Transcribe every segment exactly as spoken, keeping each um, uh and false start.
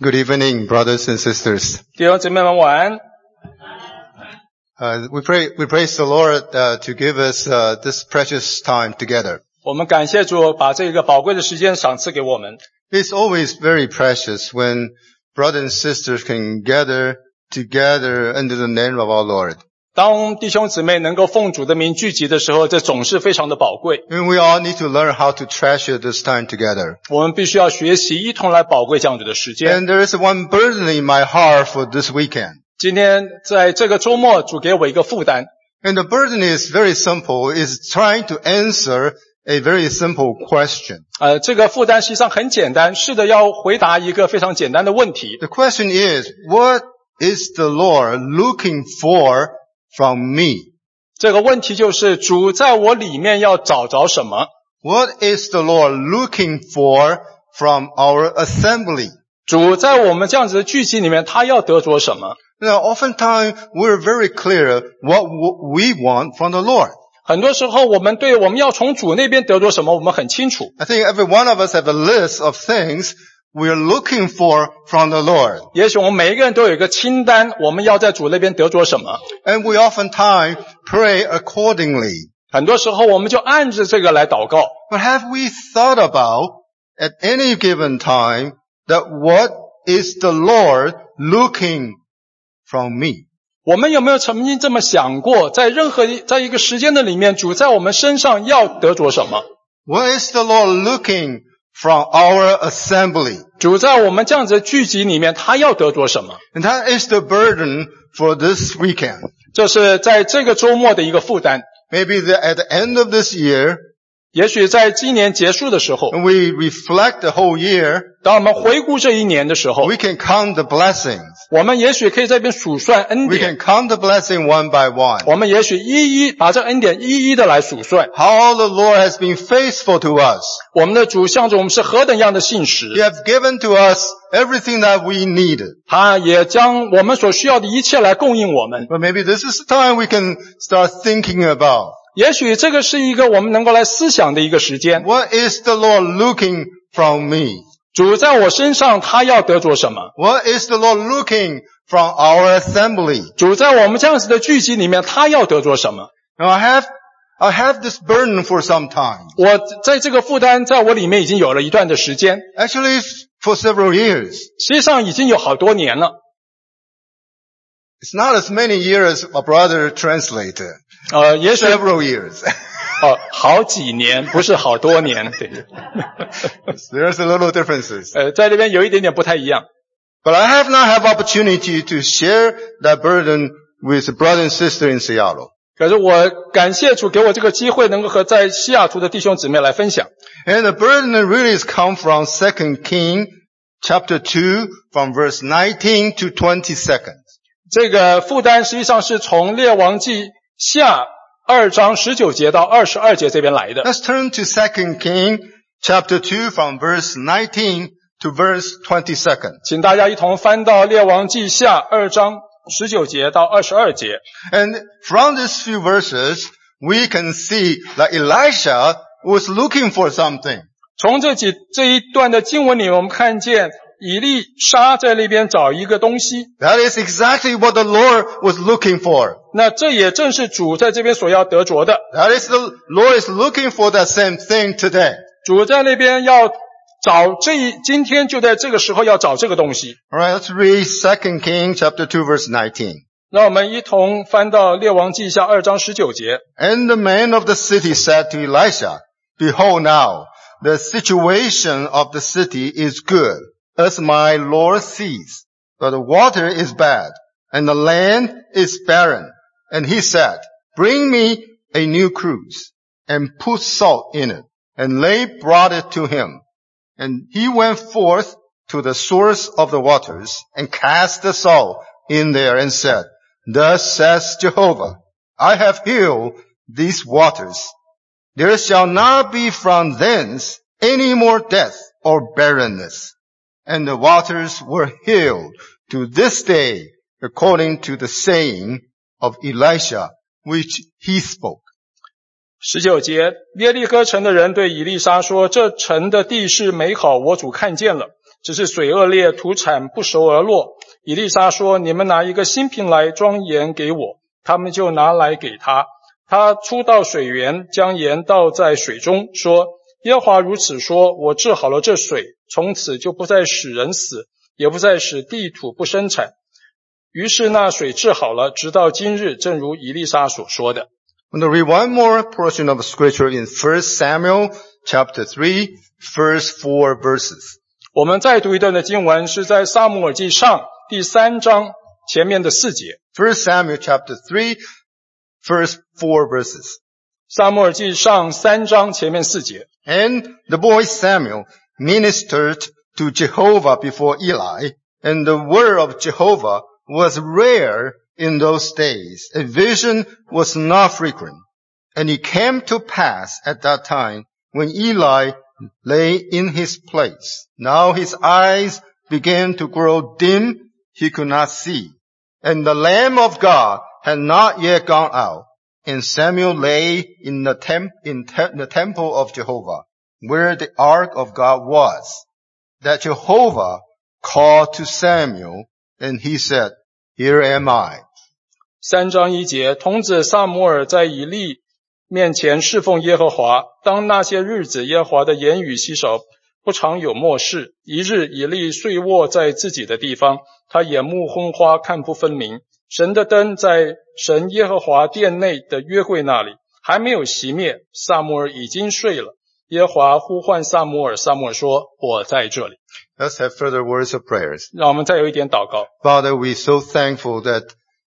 Good evening, brothers and sisters. 弟兄姊妹们晚安。 Uh, we pray, we praise the Lord uh, to give us uh, this precious time together. 我们感谢主把这个宝贵的时间赏赐给我们。 It's always very precious when brothers and sisters can gather together under the name of our Lord. 当弟兄姊妹能够奉主的名聚集的时候，这总是非常的宝贵。 And we all need to learn how to treasure this time together. 我们必须要学习一同来宝贵这样子的时间。 And there is one burden in my heart for this weekend. 今天在这个周末，主给我一个负担。 And the burden is very simple, is trying to answer a very simple question. 呃，这个负担实际上很简单，是的，要回答一个非常简单的问题。 The question is, what is the Lord looking for from me? 这个问题就是主在我里面要找着什么？ What is the Lord looking for from our assembly? 主在我们这样子的聚集里面，他要得着什么？ Now, oftentimes we're very clear what we want from the Lord. 很多时候我们对我们要从主那边得着什么，我们很清楚。 I think every one of us have a list of things we're looking for from the Lord. 也许我们每一个人都有一个清单，我们要在主那边得着什么。 And we oftentimes pray accordingly. 很多时候我们就按着这个来祷告。 But have we thought about at any given time that what is the Lord looking from me? 我们有没有曾经这么想过，在任何在一个时间的里面，主在我们身上要得着什么？ What is the Lord looking from our assembly? 主在我们这样子的聚集里面，他要得着什么？ And that is the burden for this weekend. 这是在这个周末的一个负担。 Maybe the, at the end of this year, 也许在今年结束的时候， when we reflect the whole year, 当我们回顾这一年的时候， we can count the blessings. 我们也许可以在这边数算恩 We 典， can count the blessing one by one. 我们也许一一把这恩典一一的来数算。 How the Lord has been faithful to us. 我们的主向着我们是何等样的信 He 实， has given to us everything that we needed. 他也将我们所需要的一切来供应我们。 But maybe this is the time we can start thinking about. 也许这个是一个我们能够来思想的一个时间。 What is the Lord looking from me? 主在我身上，他要得着什么？ What is the Lord looking from our assembly? 主在我们这样子的聚集里面，他要得着什么？ Now I have, I have this burden for some time. 我在这个负担在我里面已经有了一段的时间， Actually, for several years. 实际上已经有好多年了。 It's not as many years a brother translated. 呃，也许 Several years. 哦，好几年，不是好多年。对， There's a little differences. 呃，在这边有一点点不太一样。 But I have not had opportunity to share that burden with brother and sister in Seattle. 可是我感谢主给我这个机会，能够和在西雅图的弟兄姊妹来分享。 And the burden really has come from Second Kings chapter two from verse nineteen to twenty-second. 这个负担实际上是从列王记下二章十九节到二十二节这边来的。 Let's turn to Second Kings chapter two from verse nineteen to verse twenty-second. 请大家一同翻到列王记下二章十九节到二十二节。 And from these few verses, we can see that Elisha was looking for something. 从这几这一段的经文里，我们看见以利沙在那边找一个东西， That is exactly what the Lord was looking for. 那这也正是主在这边所要得着的。 That is the Lord is looking for that same thing today. 主在那边要找这一，今天就在这个时候要找这个东西。 Alright, let's read Second Kings chapter two verse nineteen. 那我们一同翻到列王记下二章十九节。 And the man of the city said to Elisha, Behold now, the situation of the city is good, as my Lord sees, but the water is bad, and the land is barren. And he said, Bring me a new cruse, and put salt in it. And they brought it to him. And he went forth to the source of the waters, and cast the salt in there, and said, Thus says Jehovah, I have healed these waters. There shall not be from thence any more death or barrenness. And the waters were healed to this day, according to the saying of Elisha, which he spoke. 十九节，耶利哥城的人对以利沙说：“这城的地势美好，我主看见了， 只是水恶劣，土产不熟而落。以利沙说，你们拿一个新瓶来装盐给我，他们就拿来给他。他出到水源，将盐倒在水中，说，耶和华如此说，我治好了这水，从此就不再使人死，也不再使地土不生产。于是那水治好了，直到今日，正如以利沙所说的。 I'm going to read one more portion of scripture in First Samuel chapter three, first four verses. 我们再读一段的经文，是在撒母耳记上第三章前面的四节。 First Samuel chapter three, first four verses. 撒母耳记上三章前面四节。 And the boy Samuel ministered to Jehovah before Eli, and the word of Jehovah was rare in those days. A vision was not frequent. And it came to pass at that time when Eli lay in his place. Now his eyes began to grow dim. He could not see. And the Lamb of God had not yet gone out. And Samuel lay in the, temp- in te- the temple of Jehovah, where the ark of God was. That Jehovah called to Samuel, and he said, Here am I. 三章一节，童子撒母耳在以利面前侍奉耶和华。当那些日子，耶和华的言语稀少，不常有默示。一日，以利睡卧在自己的地方，他眼目昏花，看不分明。神的灯在神耶和华殿内的约柜那里，还没有熄灭。撒母耳已经睡了。耶和华呼唤撒母耳，撒母耳说：“我在这里。” Let's have further words of prayers. 让我们再有一点祷告。 Father, we're so thankful that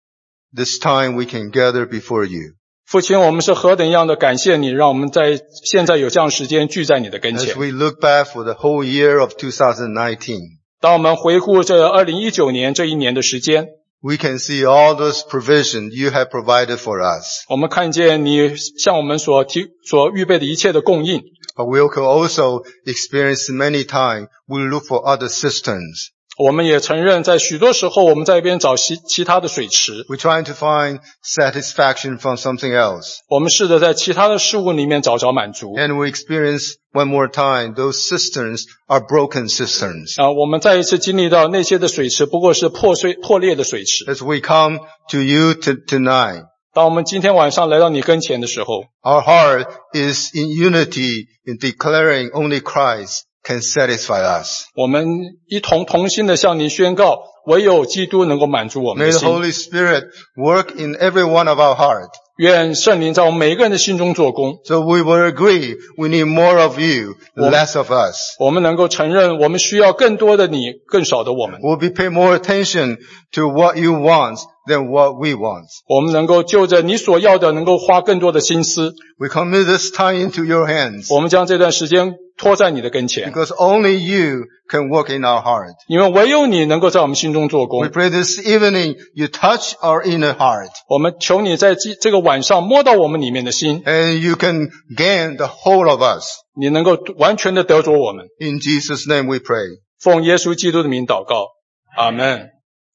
this time we can gather before you. 父亲，我们是何等样的感谢你，让我们在现在有这样时间聚在你的跟 As 前。 we look back for the whole year of two thousand nineteen, 当我们回顾这二零一九年这一年的时间， we can see all those provisions you have provided for us. 我们看见你向我们所提所预备的一切的供应。 But we can also experience many times we look for other cisterns. 我们也承认，在许多时候我们在一边找其其他的水池， We're trying to find satisfaction from something else. 我们试着在其他的事物里面找找满足。 And we experience one more time those cisterns are broken cisterns. 啊，我们再一次经历到那些的水池不过是破碎破裂的水池。 As we come to you to, tonight, 当我们今天晚上来到你跟前的时候， our heart is in unity in declaring only Christ can satisfy us. 我们一同同心的向你宣告，唯有基督能够满足我们 May 的 the 心。 Holy Spirit work in every one of our heart. 愿圣灵在我们每一个人的心中做工， So we will agree we need more of you, less of us. 我们能够承认我们需要更多的你，更少的我们。 We'll be pay more attention to what you want than what we want. 我们能够就着你所要的，能够花更多的心思。 We commit this time into your hands 我们将这段时间托在你的跟前， because only you can work in our heart. 因为唯有你能够在我们心中做 We 工。 pray this evening you touch our inner heart 我们求你在这这个晚上摸到我们里面的心， and you can gain the whole of us. 你能够完全的得着我们。 In Jesus' name we pray. 奉耶稣基督的名祷告，阿门。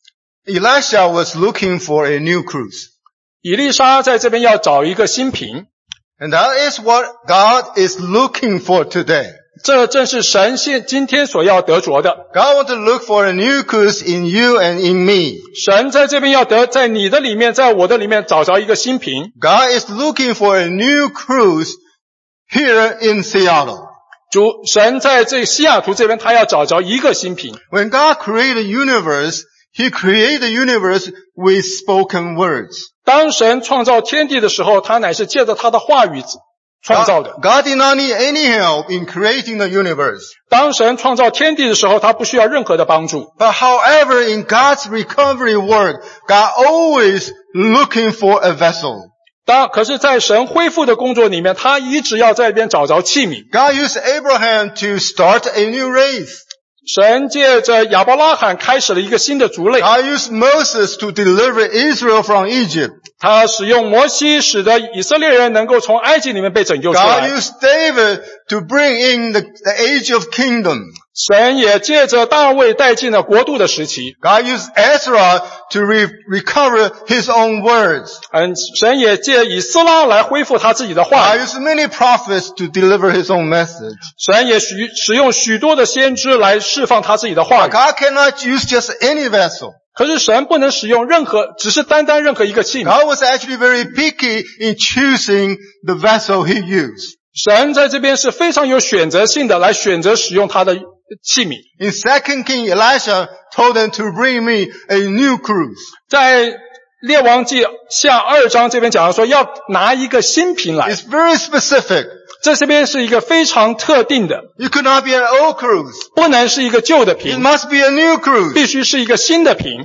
Elisha was looking for a new cruise. 以利沙在这边要找一个新瓶， And that is what God is looking for today. 这正是神现今天所要得着的。 God wants to look for a new cruise in you and in me. 神在这边要得在你的里面，在我的里面找着一个新瓶。 God is looking for a new cruise here in Seattle. 主神在这西雅图这边，他要找着一个新瓶。 When God created the universe, He created the universe with spoken words. 当神创造天地的时候，他乃是借着他的话语创造的。 God, God did not need any help in creating the universe. 当神创造天地的时候，他不需要任何的帮助。 But however, in God's recovery work, God always looking for a vessel. 当可是，在神恢复的工作里面，他一直要在这边找着器皿。 God used Abraham to start a new race. 神借着亚伯拉罕开始了一个新的族类。 God used Moses to deliver Israel from Egypt. 他使用摩西，使得以色列人能够从埃及里面被拯救出 God 来。 used David to bring in the, the age of kingdom. 神也借着大卫带进了国度的时期。 God used Ezra to re- recover his own words. 嗯，神也借以斯拉来恢复他自己的话 God 语。 used many prophets to deliver his own message. 神也许使用许多的先知来释放他自己的话 But 语。 God cannot use just any vessel. 可是神不能使用任何，只是单单任何一个器皿。 God was actually very picky in choosing the vessel he used. 神在这边是非常有选择性的来选择使用他的器皿。 In Second King, Elisha told them to bring me a new cruse. 在列王记下二章这边讲到说要拿一个新瓶来， It's very specific. 这这边是一个非常特定的， It could not be an old cruse. 不能是一个旧的 It 瓶， must be a new cruse. 必须是一个新的瓶。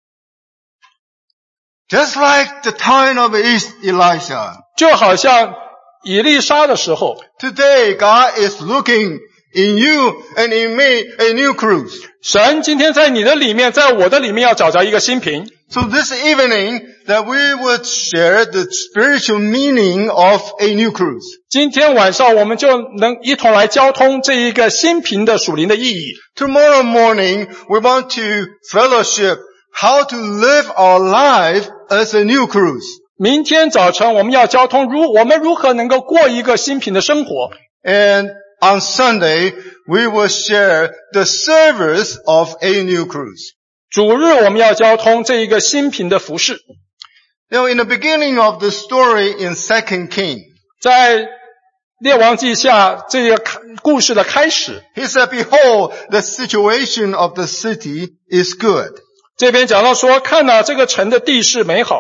Just like the time of Elisha. 就好像以利沙的时候， Today, God is looking in you and in me a new cruse. 神今天在你的里面，在我的里面要找着一个新瓶。 So this evening, that we would share the spiritual meaning of a new cruse. 今天晚上我们就能一同来交通这一个新瓶的属灵的意义。 Tomorrow morning, we want to fellowship how to live our life as a new cruse. 明天早晨我们要交通如我们如何能够过一个新瓶的生活。 And on Sunday, we will share the service of a new cruse. 主日我们要交通这一个新瓶的服饰。 Now, in the beginning of the story in Second King, 在列王记下这个故事的开始， he said, behold, the situation of the city is good. 这边讲到说，看了这个城的地势美好。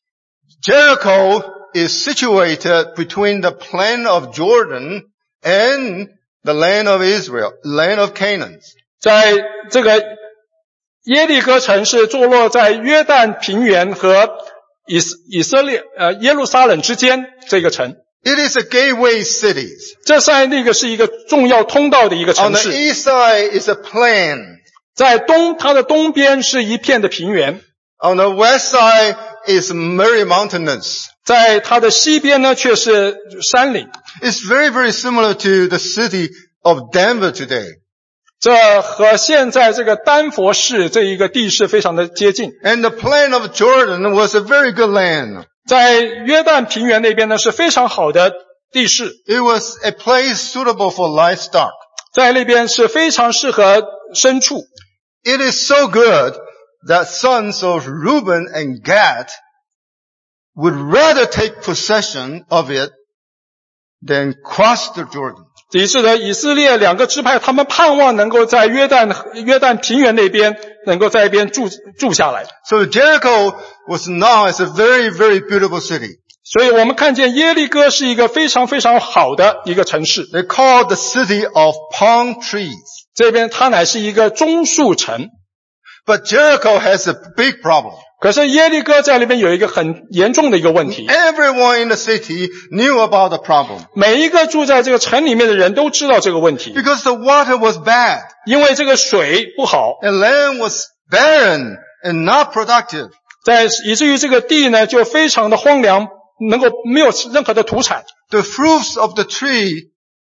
Jericho is situated between the plain of Jordan and the land of Israel, land of Canaan. 在这个耶利哥城是坐落在约旦平原和以以色列呃耶路撒冷之间这个城。 It is a gateway city. 这在那个是一个重要通道的一个 On 城 the 市。 east side is a plain. 在东，它的东边是一片的平原。 On the west side is very mountainous. 在它的西边呢，却是山岭。 It's very, very similar to the city of Denver today. 这和现在这个丹佛市这一个地势非常的接近。 And the plain of Jordan was a very good land. 在约旦平原那边呢，是非常好的地势， It was a place suitable for livestock. 在那边是非常适合牲畜。 It is so good that sons of Reuben and Gad would rather take possession of it than cross the Jordan. 以致的以色列两个支派，他们盼望能够在约旦约旦平原那边能够在一边住住下来。 So Jericho was known as a very, very beautiful city. 所以我们看见耶利哥是一个非常非常好的一个城市， They call it the city of palm trees. 这边它乃是一个棕树城。 But Jericho has a big problem. 可是耶利哥在那边有一个很严重的一个问题， Everyone in the city knew about the problem 每一个住在这个城里面的人都知道这个问题， because the water was bad 因为这个水不好， and land was barren and not productive. 在以至于这个地呢就非常的荒凉，能够没有任何的土产。 The fruits of the tree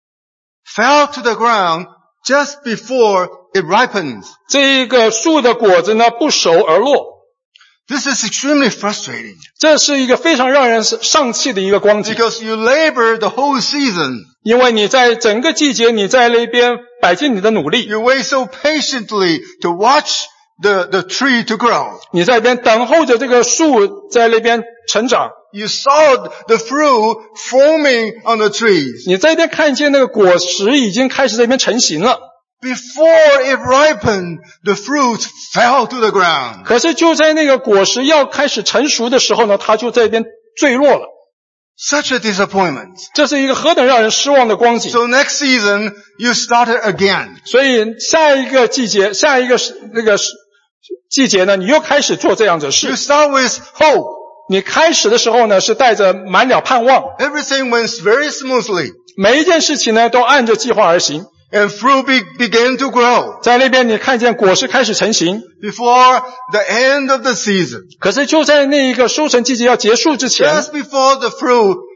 fell to the ground just before it ripens. 这一个树的果子呢不熟而落， This is extremely frustrating 这是一个非常让人丧气的一个光景， because you labor the whole season. 因为你在整个季节你在那边摆尽你的努力， You wait so patiently to watch the, the tree to grow. 你在那边等候着这个树在那边成长， You saw the fruit forming on the trees. 你在那边看见那个果实已经开始在那边成型了。 Before it ripened, the fruit fell to the ground. 可是就在那个果实要开始成熟的时候呢，它就在那边坠落了。 Such a disappointment. 这是一个何等让人失望的光景。 So next season, you started again. 所以下一个季节，下一个那个季节呢，你又开始做这样的 You 事。 start with hope. 你开始的时候呢，是带着满了盼望， Everything went very smoothly. 每一件事情呢都按着计划而行。 And fruit be- began to grow 在那边你看见果实开始成型， before the end of the season. 可是就在那一个收成季节要结束之前， Just before the fruit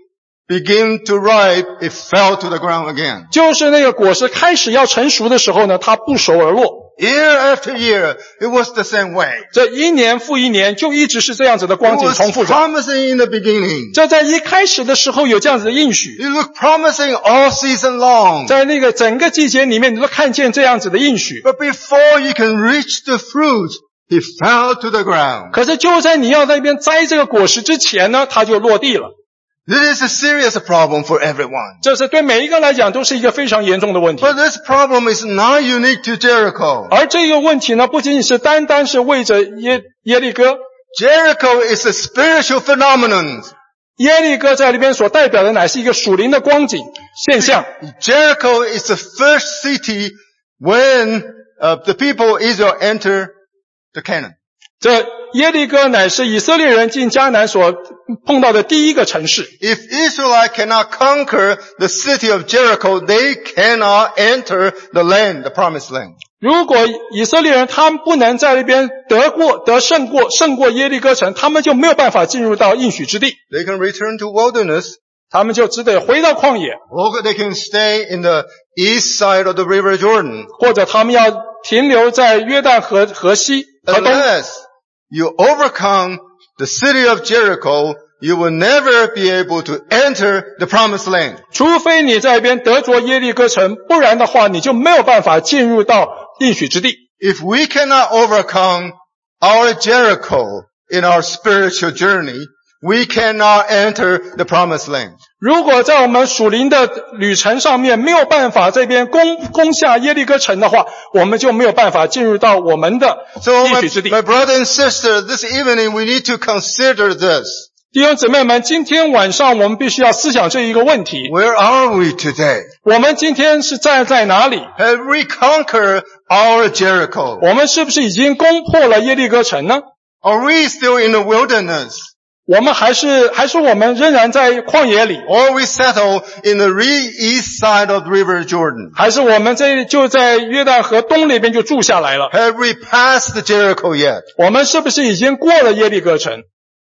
begin to ripe, it fell to the ground again. 就是那个果实开始要成熟的时候呢，它不熟而落。 Year after year, it was the same way. 这一年复一年，就一直是这样子的 It 光景 was 重复着。 promising in the beginning. 这在一开始的时候有这样子的应许， It looked promising all season long. 在那个整个季节里面，你都看见这样子的应许。 But before you can reach the fruit, it fell to the ground. 可是就在你要在那边摘这个果实之前呢，它就落地了。 This is a serious problem for everyone. 这是对每一个来讲都是一个非常严重的问题。 But this problem is not unique to Jericho. 而这个问题呢，不仅仅是单单是为着耶耶利哥， Jericho is a spiritual phenomenon. 耶利哥在里边所代表的乃是一个属灵的光景现象。 Jericho is the first city when uh, the people of Israel enter the Canaan. 这耶利哥乃是以色列人进迦南所碰到的第一个城市。 If Israelites cannot conquer the city of Jericho, they cannot enter the land, the promised land. 如果以色列人他们不能在那边得过、得胜过、胜过耶利哥城，他们就没有办法进入到应许之地， They can return to wilderness, 他们就只得回到旷野， or they can stay in the east side of the river Jordan. 或者他们要停留在约旦河河西河东。 Unless you overcome the city of Jericho, you will never be able to enter the promised land. 除非你在那边得着耶利哥城，不然的话你就没有办法进入到应许之地。 If we cannot overcome our Jericho in our spiritual journey, we cannot enter the promised land. 如果在我们属灵的旅程上面没有办法这边攻攻下耶利哥城的话，我们就没有办法进入到我们的 So 应 my, 许之地。 my brother and sister, this evening we need to consider this. 弟兄姊妹们，今天晚上我们必须要思想这一个问题： Where are we today? 我们今天是站在哪里？ Have we conquered our Jericho? 我们是不是已经攻破了耶利哥城呢？ Are we still in the wilderness? 我们还是还是我们仍然在旷野里， Or we settle in the re- east side of the river Jordan? 还是我们在就在约旦河东那边就住下来了？ Have we passed the Jericho yet? 我们是不是已经过了耶利哥城？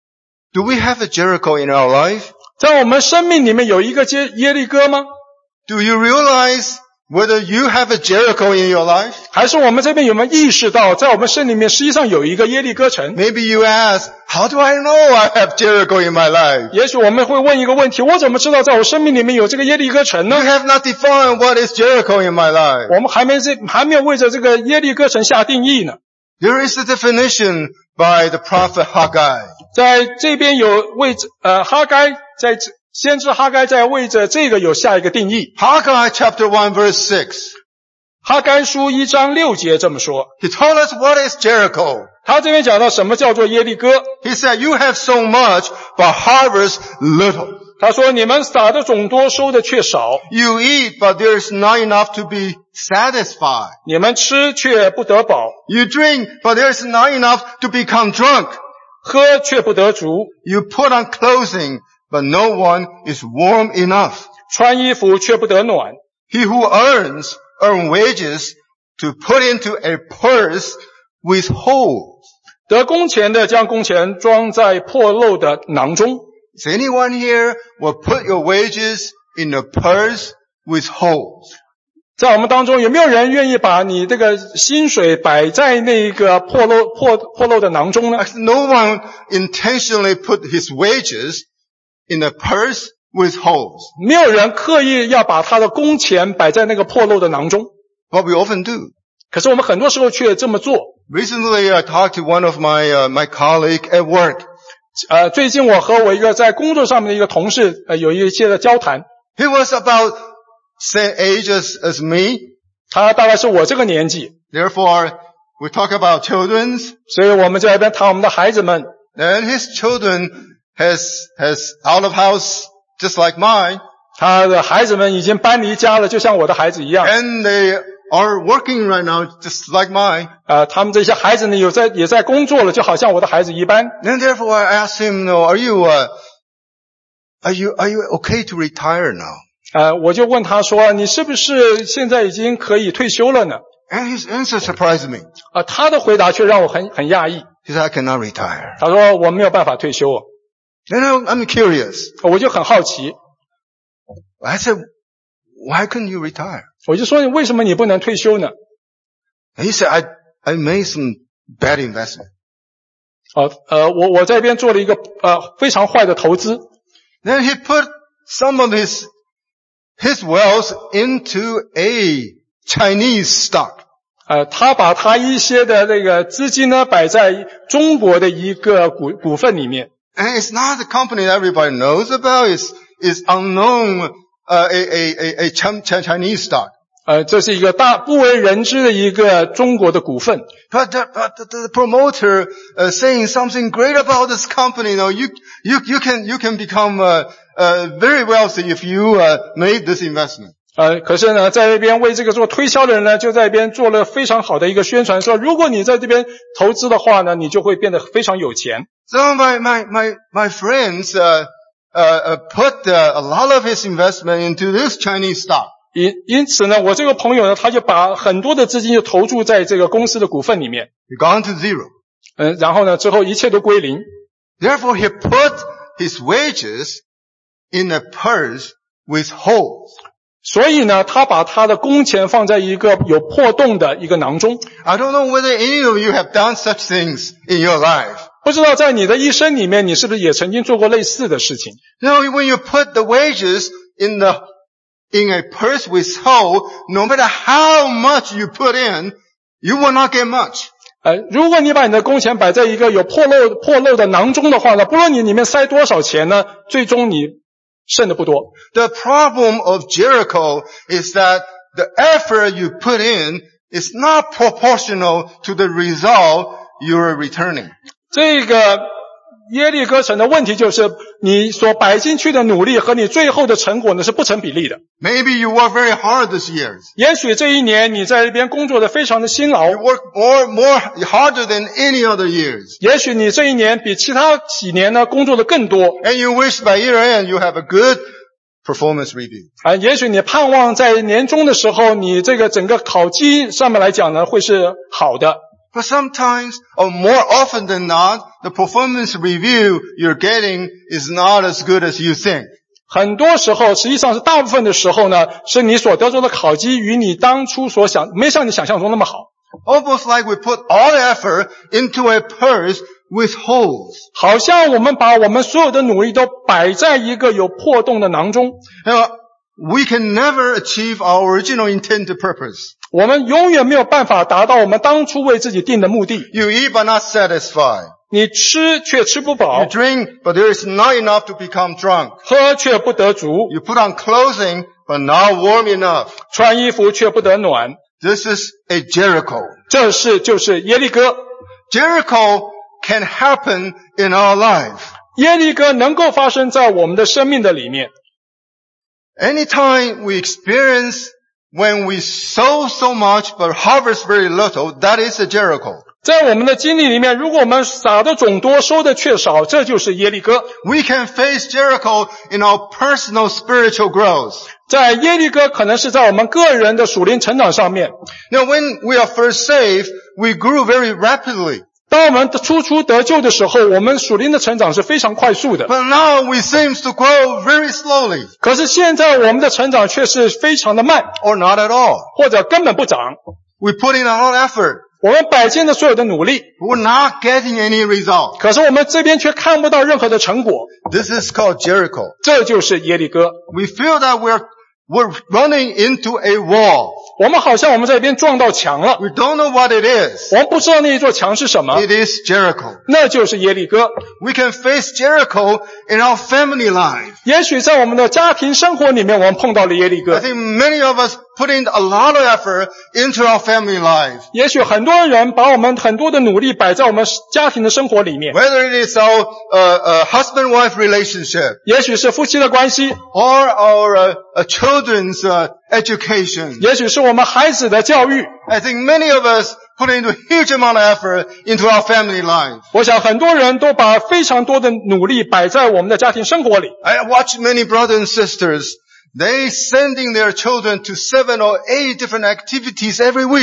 Do we have a Jericho in our life? 在我们生命里面有一个耶耶利哥吗？ Do you realize whether you have a Jericho in your life? 还是我们这边有没有意识到，在我们生命里面实际上有一个耶利哥城？ Maybe you ask, how do I know I have Jericho in my life? 也许我们会问一个问题：我怎么知道在我生命里面有这个耶利哥城 You 呢？ have not defined what is Jericho in my life. 我们还没这还没有为着这个耶利哥城下定义呢。 There is a definition by the prophet Haggai. 在这边有为着呃哈该在这先知哈该在为着这个有下一个定义。 Haggai chapter one verse six. 哈该书一章六节这么说， He told us what is Jericho. 他这边讲到什么叫做耶利哥。 He said, you have sown much, but harvest little. 他说你们撒的种多，收的却少， You eat, but there is not enough to be satisfied. 你们吃却不得饱， You drink, but there is not enough to become drunk. 喝却不得足， You put on clothing, but no one is warm enough. 穿衣服却不得暖。 He who earns, earn wages to put into a purse with holes. 得工钱的将工钱装在破漏的囊中。 Is anyone here will put your wages in a purse with holes? 在我们当中有没有人愿意把你这个薪水摆在那个破漏破破漏的囊中呢？ Actually, no one intentionally put his wages in a purse with holes. 没有人刻意要把他的工钱摆在那个破漏的囊中， But we often do. 可是我们很多时候却这么做。 Recently, I talked to one of my uh, my colleague at work. 呃，最近我和我一个在工作上面的一个同事，呃，有一些的交谈。 He was about same age as, as me. 他大概是我这个年纪， Therefore, we talk about children's. 所以我们就在那边谈我们的孩子们。 And his children has has out of house just like mine. 他的孩子们已经搬离家了，就像我的孩子一样。 And they are working right now just like mine. 呃，他们这些孩子呢，有在也在工作了，就好像我的孩子一般。 And therefore, I asked him, no, are you, uh, are you, are you okay to retire now? 呃，我就问他说：“你是不是现在已经可以退休了呢 And his answer surprised me. ？” 啊，他的回答却让我很很讶异。 He said, I cannot retire. 他说：“我没有办法退休。 And I'm, I'm curious. ” 我就很好奇， I said, why couldn't you retire? 我就说为什么你不能退休呢？ And he said, I, I made some bad investment. 哦，呃，我我在这边做了一个呃非常坏的投资。 Then he put some of his, his wealth into a Chinese stock. 呃，他把他一些的那个资金呢摆在中国的一个股股份里面。 And it's not a company that everybody knows about. It's, it's unknown, uh, a, a, a, a Chinese stock. 呃，这是一个大不为人知的一个中国的股份。 But the, but the, the promoter uh, saying something great about this company. You know, you you you can you can become uh, uh, very wealthy if you uh, made this investment. 呃，可是呢，在这边为这个做推销的人呢，就在这边做了非常好的一个宣传，说如果你在这边投资的话呢，你就会变得非常有钱。 So my my my my friends uh, uh, uh, put uh, a lot of his investment into this Chinese stock. 因因此呢，我这个朋友呢，他就把很多的资金就投注在这个公司的股份里面。 He gone to zero. 嗯，然后呢，之后一切都归零。 Therefore, he put his wages in a purse with holes. 所以呢，他把他的工钱放在一个有破洞的一个囊中。 I don't know whether any of you have done such things in your life. 不知道在你的一生里面，你是不是也曾经做过类似的事情？ You know, when you put the wages in the in a purse with hole, no matter how much you put in, you will not get much. 呃，如果你把你的工钱摆在一个有破漏破漏的囊中的话呢，不论你里面塞多少钱呢，最终你剩的不多。 The problem of Jericho is that the effort you put in is not proportional to the result you're returning. 这个耶利哥城的问题就是，你所摆进去的努力和你最后的成果呢是不成比例的。 Maybe you work very hard this year. 也许这一年你在这边工作的非常的辛劳， You work more, more harder than any other years. 也许你这一年比其他几年呢工作的更多， And you wish by year end you have a good performance review. 啊，也许你盼望在年终的时候，你这个整个考绩上面来讲呢会是好的。 But sometimes, or more often than not, the performance review you're getting is not as good as you think. 很多时候，实际上是大部分的时候呢，是你所得到的考绩与你当初所想，没像你想象中那么好。 Almost like we put all the effort into a purse with holes. 好像我们把我们所有的努力都摆在一个有破洞的囊中。 You know, we can never achieve our original intended purpose. 我们永远没有办法达到我们当初为自己定的目的。 You eat but not satisfied. 你吃却吃不 You 饱， drink but there is not enough to become drunk. 喝却不得足， You put on clothing but not warm enough. 穿衣服却不得暖。 This is a Jericho. 这是就是耶利哥。 Jericho can happen in our life. 耶利哥能够发生在我们的生命的里面。 Anytime we experience when we sow so much but harvest very little, that is a Jericho. 在我们的经历里面，如果我们撒的种多，收的却少，这就是耶利哥。 We can face Jericho in our personal spiritual growth. 在耶利哥可能是在我们个人的属灵成长上面。 Now when we are first saved, we grew very rapidly. 当我们初初得救的时候，我们属灵的成长是非常快速的。 But now we seem to grow very slowly 可是现在我们的成长却是非常的慢， or not at all. 或者根本不长。 We put in a lot of effort. 我们摆进了所有的努力， We're not getting any result. 可是我们这边却看不到任何的成果。 This is called Jericho. 这就是耶利哥。 We feel that we're, we're running into a wall. 我们好像我们在这边撞到墙了， We don't know what it is. 我们不知道那一座墙是什么， It is Jericho. 那就是耶利哥。 We can face Jericho in our family life. 也许在我们的家庭生活里面，我们碰到了耶利 I 哥。 think many of us put in a lot of effort into our family life. 也许很多人把我们很多的努力摆在我们家庭的生活里面， Whether it is our uh, uh, husband-wife relationship 也许是夫妻的关系， or our uh, uh, children's uh, education. 也许是我们孩子的教育。 I think many of us put into a huge amount of effort into our family life. 我想很多人都把非常多的努力摆在我们的家庭生活里。 I watch many brothers and sisters. They sending their children to seven or eight different activities every week.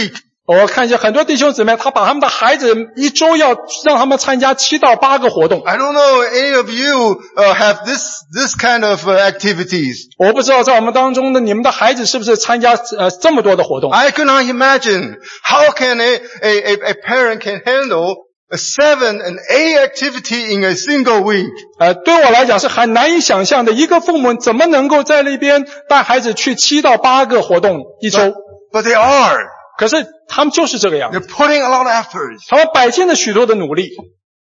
我看见很多弟兄姊妹，他把他们的孩子一周要让他们参加七到八个活动。 I don't know any of you uh, have this this kind of uh, activities. 我不知道在我们当中的你们的孩子是不是参加呃这么多的活动。 I cannot imagine how can a a a, a parent can handle a seven and eight activity in a single week. 呃，对我来讲是很难以想象的，一个父母怎么能够在那边带孩子去七到八个活动一周？ But, but they are. 可是他们就是这个样子， They're putting a lot of effort. 他们摆尽了许多的努力。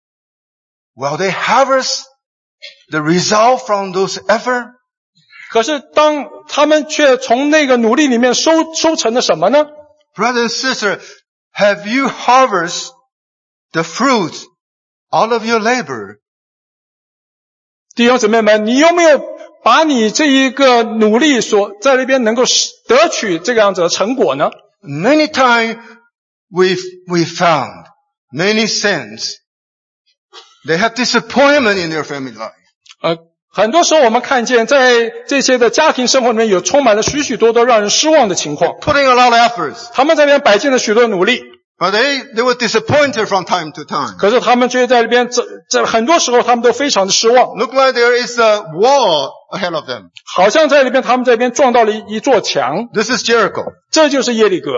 Will they harvest the result from those effort? 可是当他们却从那个努力里面收收成了什么呢？ Brother and sister, have you harvest the fruit out of your labor? 弟兄姊妹们，你有没有把你这一个努力所在那边能够得取这个样子的成果呢？ Many times we've, we found many saints, they have disappointment in their family life. 呃，很多时候我们看见在这些的家庭生活里面有充满了许许多多让人失望的情况。 Putting a lot of efforts. 他们在那边摆尽了许多努力， But they, they were disappointed from time to time. 可是他们却在那边这这很多时候他们都非常的失望， Look like there is a wall ahead of them. 好像在那边他们这边撞到了一一座墙， This is Jericho. 这就是耶利哥。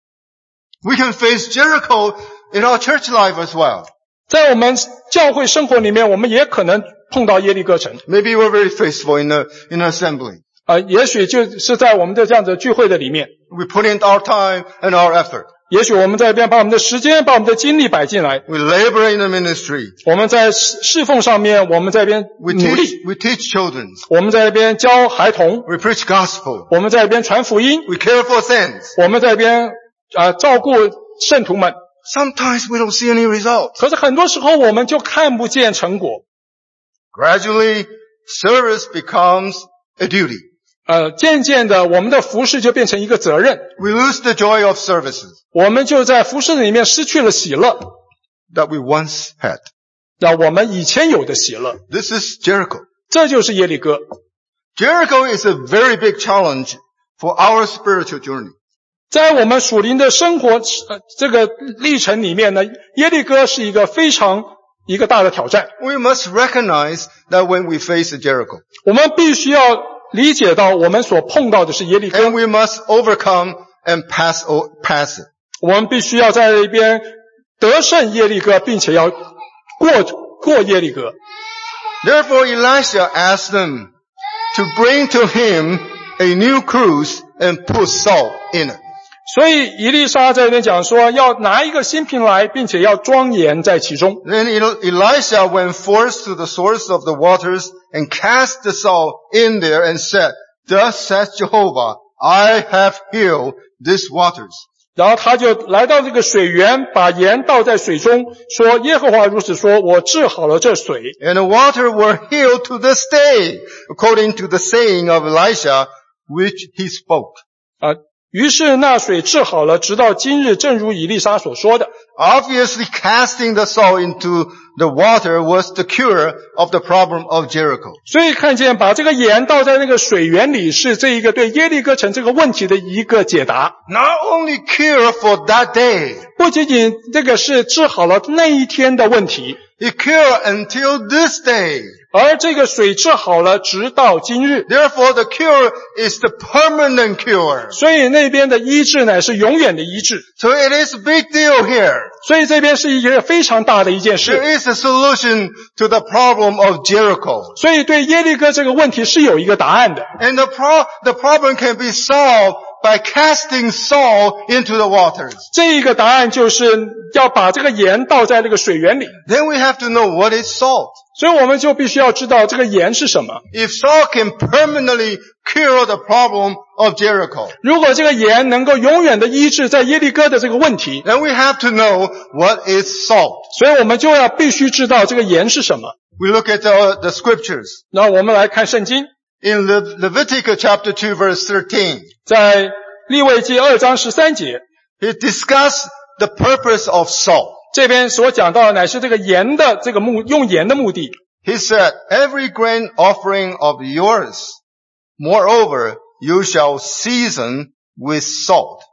We can face Jericho in our church life as well. 在我们教会生活里面，我们也可能碰到耶利哥城。 Maybe we're very faithful in the, in the assembly. 呃，也许就是在我们的这样子聚会的里面， We put in our time and our effort. 也许我们在这边把我们的时间、把我们的精力摆进来， We labor in the ministry. 我们在侍侍奉上面，我们在这边 We 努力， teach, we teach children. 我们在这边教孩童， We preach gospel. 我们在这边传福音， We care for saints. 我们在这边啊、呃、照顾圣徒们。 Sometimes we don't see any results. 可是很多时候我们就看不见成果。 Gradually, service becomes a duty. 呃，渐渐的，我们的服事就变成一个责任， We lose the joy of services 我们就在服事里面失去了喜乐， that we once had. 让我们以前有的喜乐。 This is Jericho. 这就是耶利哥。 Jericho is a very big challenge for our spiritual journey. 在我们属灵的生活、呃、这个历程里面呢，耶利哥是一个非常一个大的挑战。 We must recognize that when we face Jericho, 我们必须要理解到我们所碰到的是耶利哥， and we must overcome and pass, o- pass it. 我们必须要在那边得胜耶利哥，并且要过过耶利哥。 Therefore Elisha asked them to bring to him a new cruse and put salt in it. 所以以利沙在那边讲说，要拿一个新瓶来，并且要装盐在其中。 Then El- Elisha went forth to the source of the waters and cast the salt in there and said, Thus says Jehovah, I have healed these waters. 然后他就来到这个水源，把盐倒在水中，说耶和华如此说，我治好了这水。 And the water were healed to this day, according to the saying of Elisha, which he spoke. 啊，于是那水治好了，直到今日，正如以利沙所说的。 Obviously, casting the salt into the water was the cure of the problem of Jericho. 所以看见把这个盐倒在那个水源里，是这一个对耶利哥城这个问题的一个解答。 Not only cure for that day, 不仅仅这个是治好了那一天的问题， it cured until this day. 而这个水治好了，直到今日。 Therefore, the cure is the permanent cure. 所以那边的医治乃是永远的医治。 So it is a big deal here. 所以这边是一个非常大的一件事。 There is a solution to the problem of Jericho. 所以对耶利哥这个问题是有一个答案的。 And the, pro- the problem can be solved by casting salt into the waters. 这一个答案就是要把这个盐倒在那个水源里。 Then we have to know what is salt. 所以我们就必须要知道这个盐是什么。 If salt can permanently cure the problem of Jericho, 如果这个盐能够永远的医治在耶利哥的这个问题， then we have to know what is salt. 所以我们就要必须知道这个盐是什么。 We look at the, the scriptures. 那我们来看圣经， In Le- Leviticus chapter two verse thirteen, 在利未记二章十三节， he discussed the purpose of salt. 这边所讲到的乃是这个盐的这个目用盐的目的。 He said, every grain offering of yours, moreover, you shall season with salt.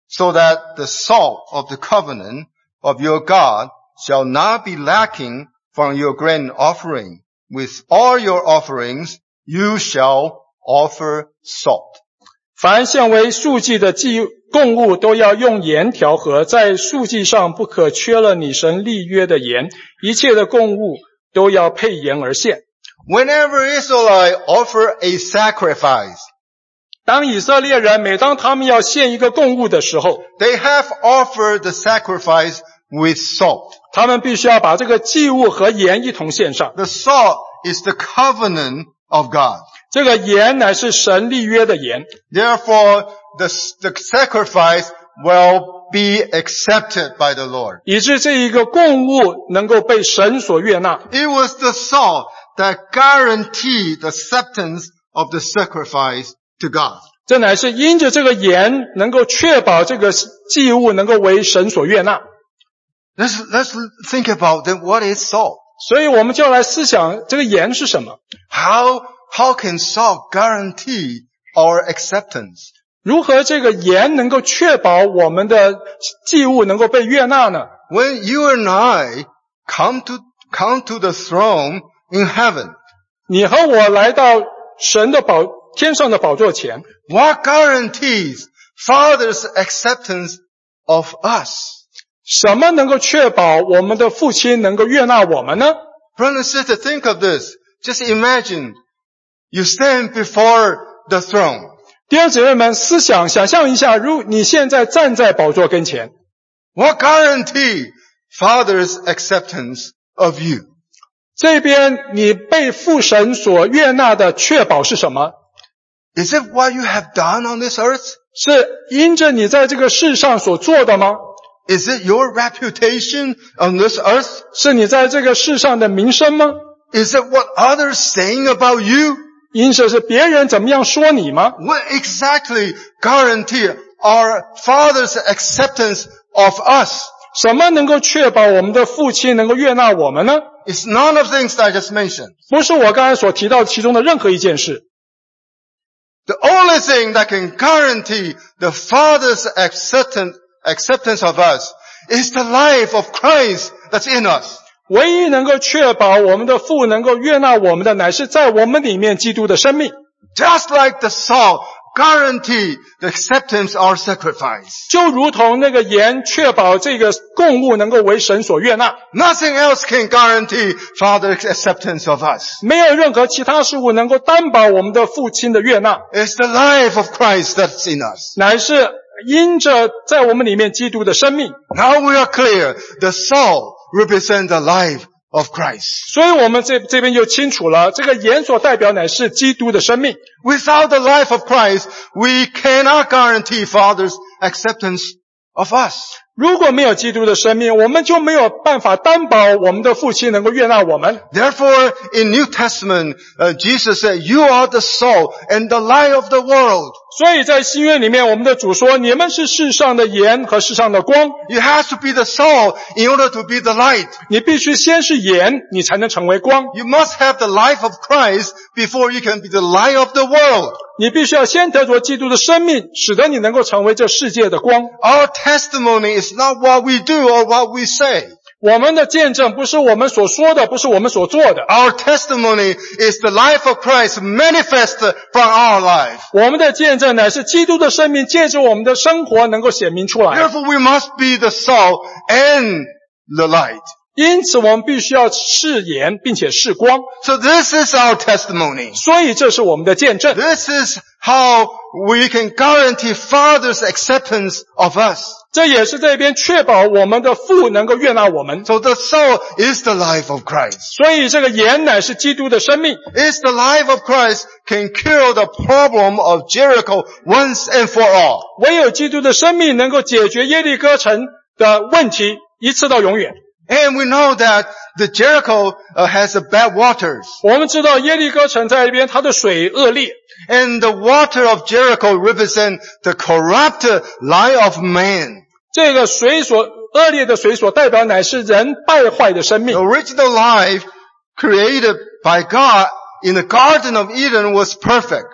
so that the salt of the covenant of your God shall not be lacking from your grain offering. With all your offerings, you shall offer salt. 凡献为素祭的祭供物都要用盐调和，在素祭上不可缺了你神立约的盐，一切的供物都要配盐而献。 Whenever Israelites offer a sacrifice, 当以色列人每当他们要献一个供物的时候， they have offered the sacrifice with salt. 他们必须要把这个祭物和盐一同献上。 The salt is the covenant of God. 这个盐乃是神立约的盐， Therefore, the, the sacrifice will be accepted by the Lord. 以致这一个供物能够被神所悦纳。 It was the salt that guaranteed the acceptance of the sacrifice to God. 这乃是因着这个盐能够确保这个祭物能够为神所悦纳。 Let's, let's think about then what is salt. 所以我们就要来思想这个盐是什么。 How, how can salt guarantee our acceptance? 如何这个盐能够确保我们的祭物能够被悦纳呢？ When you and I come to, come to the throne in heaven, 你和我来到神的宝天上的宝座前， what guarantees Father's acceptance of us? 什么能够确保我们的父亲能够悦纳我们呢？ Brother and sister, think of this. Just imagine you stand before the throne. 弟兄姊妹们，思想想象一下，如你现在站在宝座跟前， What guarantee Father's acceptance of you? 这边你被父神所悦纳的确保是什么？ Is it what you have done on this earth? 是因着你在这个世上所做的吗？ Is it your reputation on this earth? 是你在这个世上的名声吗？ Is it what others saying about you? 因着是别人怎么样说你吗？ What exactly guarantee our Father's acceptance of us? 什么能够确保我们的父亲能够悦纳我们呢？ It's none of the things that I just mentioned. 不是我刚才所提到其中的任何一件事。 The only thing that can guarantee the Father's acceptance, acceptance of us is the life of Christ that's in us. 唯一能够确保我们的父能够悦纳我们的，乃是在我们里面基督的生命。 Just like the salt guarantee the acceptance of our sacrifice. 就如同那个盐确保这个供物能够为神所悦纳， Nothing else can guarantee Father's acceptance of us. 没有任何其他事物能够担保我们的父亲的悦纳， It's the life of Christ that's in us. 乃是因着在我们里面基督的生命。 Now we are clear. The salt represents the life of Christ. 所以我们这这边就清楚了，这个盐所代表乃是基督的生命。 Without the life of Christ, we cannot guarantee Father's acceptance of us. 如果没有基督的生命，我们就没有办法担保我们的父亲能够悦纳我们。 Therefore, in New Testament, uh, Jesus said, "You are the salt and the light of the world." 所以在新约里面，我们的主说，你们是世上的盐和世上的光。 You have to be the salt in order to be the light. 你必须先是盐，你才能成为光。 You must have the life of Christ before you can be the light of the world. 你必须要先得着基督的生命，使得你能够成为这世界的光。 Our testimony is not what we do or what we say. 我们的见证不是我们所说的，不是我们所做的。 Our testimony is the life of Christ manifested from our life. 我们的见证乃是基督的生命借着我们的生活能够显明出来。 Therefore, we must be the salt and the light. 因此，我们必须要是盐，并且是光。 So this is our testimony. 所以，这是我们的见证。 This is how we can guarantee Father's acceptance of us. 这也是这边确保我们的父能够悦纳我们。 So the salt is the life of Christ. 所以，这个盐乃是基督的生命。 It's the life of Christ can cure the problem of Jericho once and for all. 唯有基督的生命能够解决耶利哥城的问题，一次到永远。 And we know that the Jericho uh, has a bad waters. 我们知道耶利哥城在这边，它的水恶劣。 And the water of Jericho represent the corrupt life of man. 这个水所恶劣的水所代表乃是人败坏的生命。 The original life created by God in the Garden of Eden was perfect.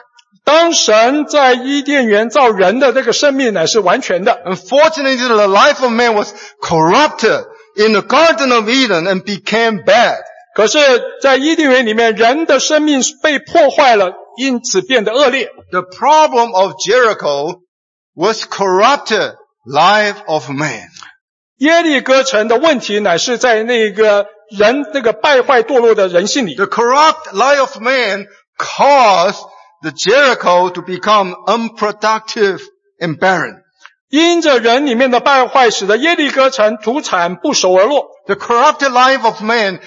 当神在伊甸园造人的这个生命乃是完全的， Unfortunately, the life of man was corrupted in the Garden of Eden and became bad. 可是在伊甸园里面人的生命被破坏了，因此变得恶劣。 The problem of Jericho was corrupted life of man. 耶利哥城的问题乃是在那个人那个败坏堕落的人性里。 The corrupt life of man caused the Jericho to become unproductive and barren. 因着人里面的败坏，使得耶利哥城土产不熟而落。 The corrupted life of man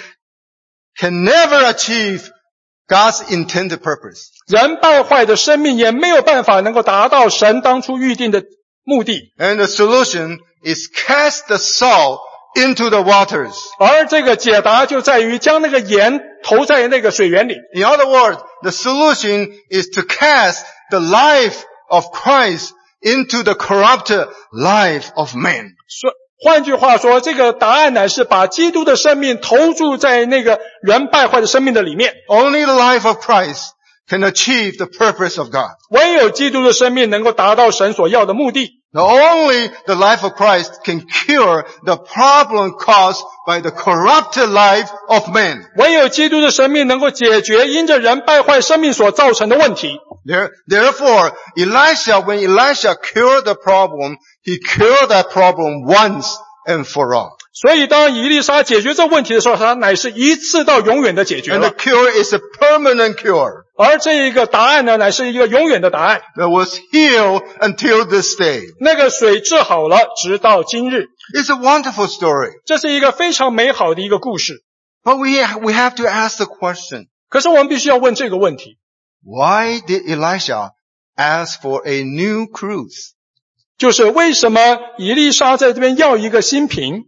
can never achieve God's intended purpose. 人败坏的生命也没有办法能够达到神当初预定的目的。 And the solution is cast the salt into the waters. 而这个解答就在于将那个盐投在那个水源里。 In other words, the solution is to cast the life of Christ into the corrupted life of man. 说，换句话说，这个答案乃是把基督的生命投注在那个人败坏的生命的里面。 Only the life of Christ can achieve the purpose of God. 唯有基督的生命能够达到神所要的目的。 Now, only the life of Christ can cure the problem caused by the corrupted life of man. 唯有基督的生命能够解决因着人败坏生命所造成的问题。 There, therefore, Elisha, when Elisha cured the problem, he cured that problem once and for all. 所以当以利沙解决这问题的时候，他乃是一次到永远的解决 And the 了。 cure is a permanent cure 而这一个答案呢，乃是一个永远的答案。 that was healed until this day. 那个水治好了，直到今日。 It's a wonderful story. 这是一个非常美好的一个故事。 But we, we have to ask the question, 可是我们必须要问这个问题， why did Elisha ask for a new cruse? 就是为什么以利沙在这边要一个新瓶？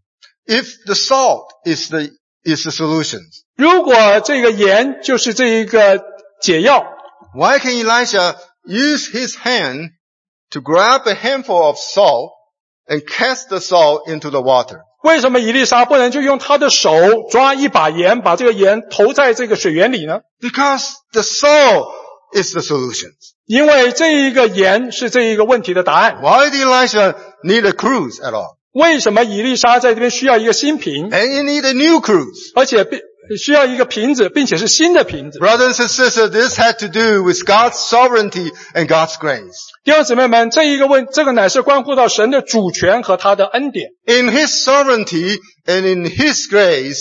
If the salt is the, is the solution, 如果这个盐就是这一个解药， why can Elisha use his hand to grab a handful of salt and cast the salt into the water? 为什么以利沙不能就用他的手抓一把盐，把这个盐投在这个水源里呢？ Because the salt is the solution. 因为这一个盐是这一个问题的答案。 Why did Elisha need a cruse at all? 为什么以利沙在这边需要一个新瓶， And he need a new cruse. 而且并需要一个瓶子，并且是新的瓶子？ Brothers and sisters, this had to do with God's sovereignty and God's grace. 弟兄姊妹们，这一个问，这个乃是关乎到神的主权和他的恩典。 In His sovereignty and in His grace,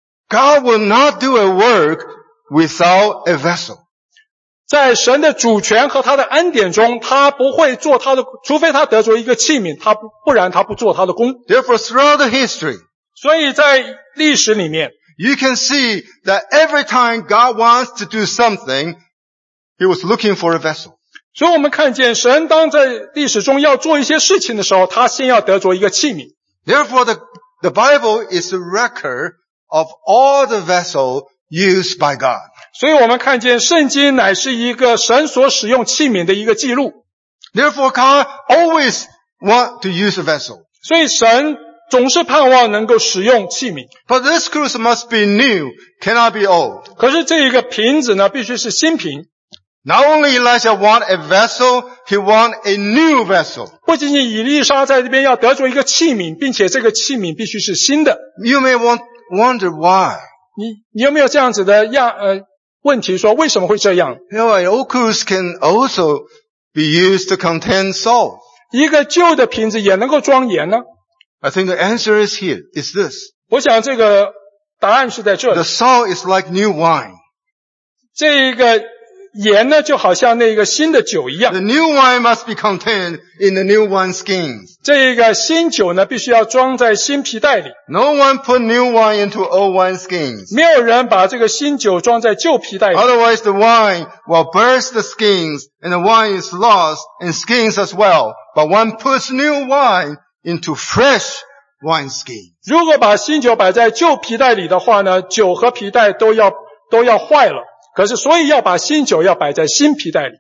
God will not do a work without a vessel. 在神的主权和他的恩典中，他不会做他的，除非他得着一个器皿，他不不然他不做他的工。 Therefore, throughout the history, 所以在历史里面， you can see that every time God wants to do something, He was looking for a vessel. 所以我们看见神当在历史中要做一些事情的时候，他先要得着一个器皿。 Therefore, the, the Bible is a record of all the vessels used by God. 所以我们看见圣经乃是一个神所使用器皿的一个记录。 Therefore, God always want to use a vessel. 所以神总是盼望能够使用器皿。 But this cruse must be new, cannot be old. 可是这一个瓶子呢，必须是新瓶。 Not only Elisha want a vessel, he want a new vessel. 不仅仅以利沙在这边要得着一个器皿，并且这个器皿必须是新的。 You may want, wonder why. 你你有没有这样子的样呃问题说为什么会这样？ You know, an old cruse can also be used to contain salt. 一个旧的瓶子也能够装盐呢？ I think the answer is here, is this. 我想这个答案是在这 The 里。 salt is like new wine. 这个盐呢，就好像那个新的酒一样。 The new wine must be contained in the new wine skins. 这个新酒呢，必须要装在新皮袋里。 No one put new wine into old wine skins. 没有人把这个新酒装在旧皮袋里， Otherwise the wine will burst the skins and the wine is lost and skins as well. But one puts new wine into fresh wine skins. 如果把新酒摆在旧皮袋里的话呢，酒和皮袋都要都要坏了。可是，所以要把新酒要摆在新皮袋里。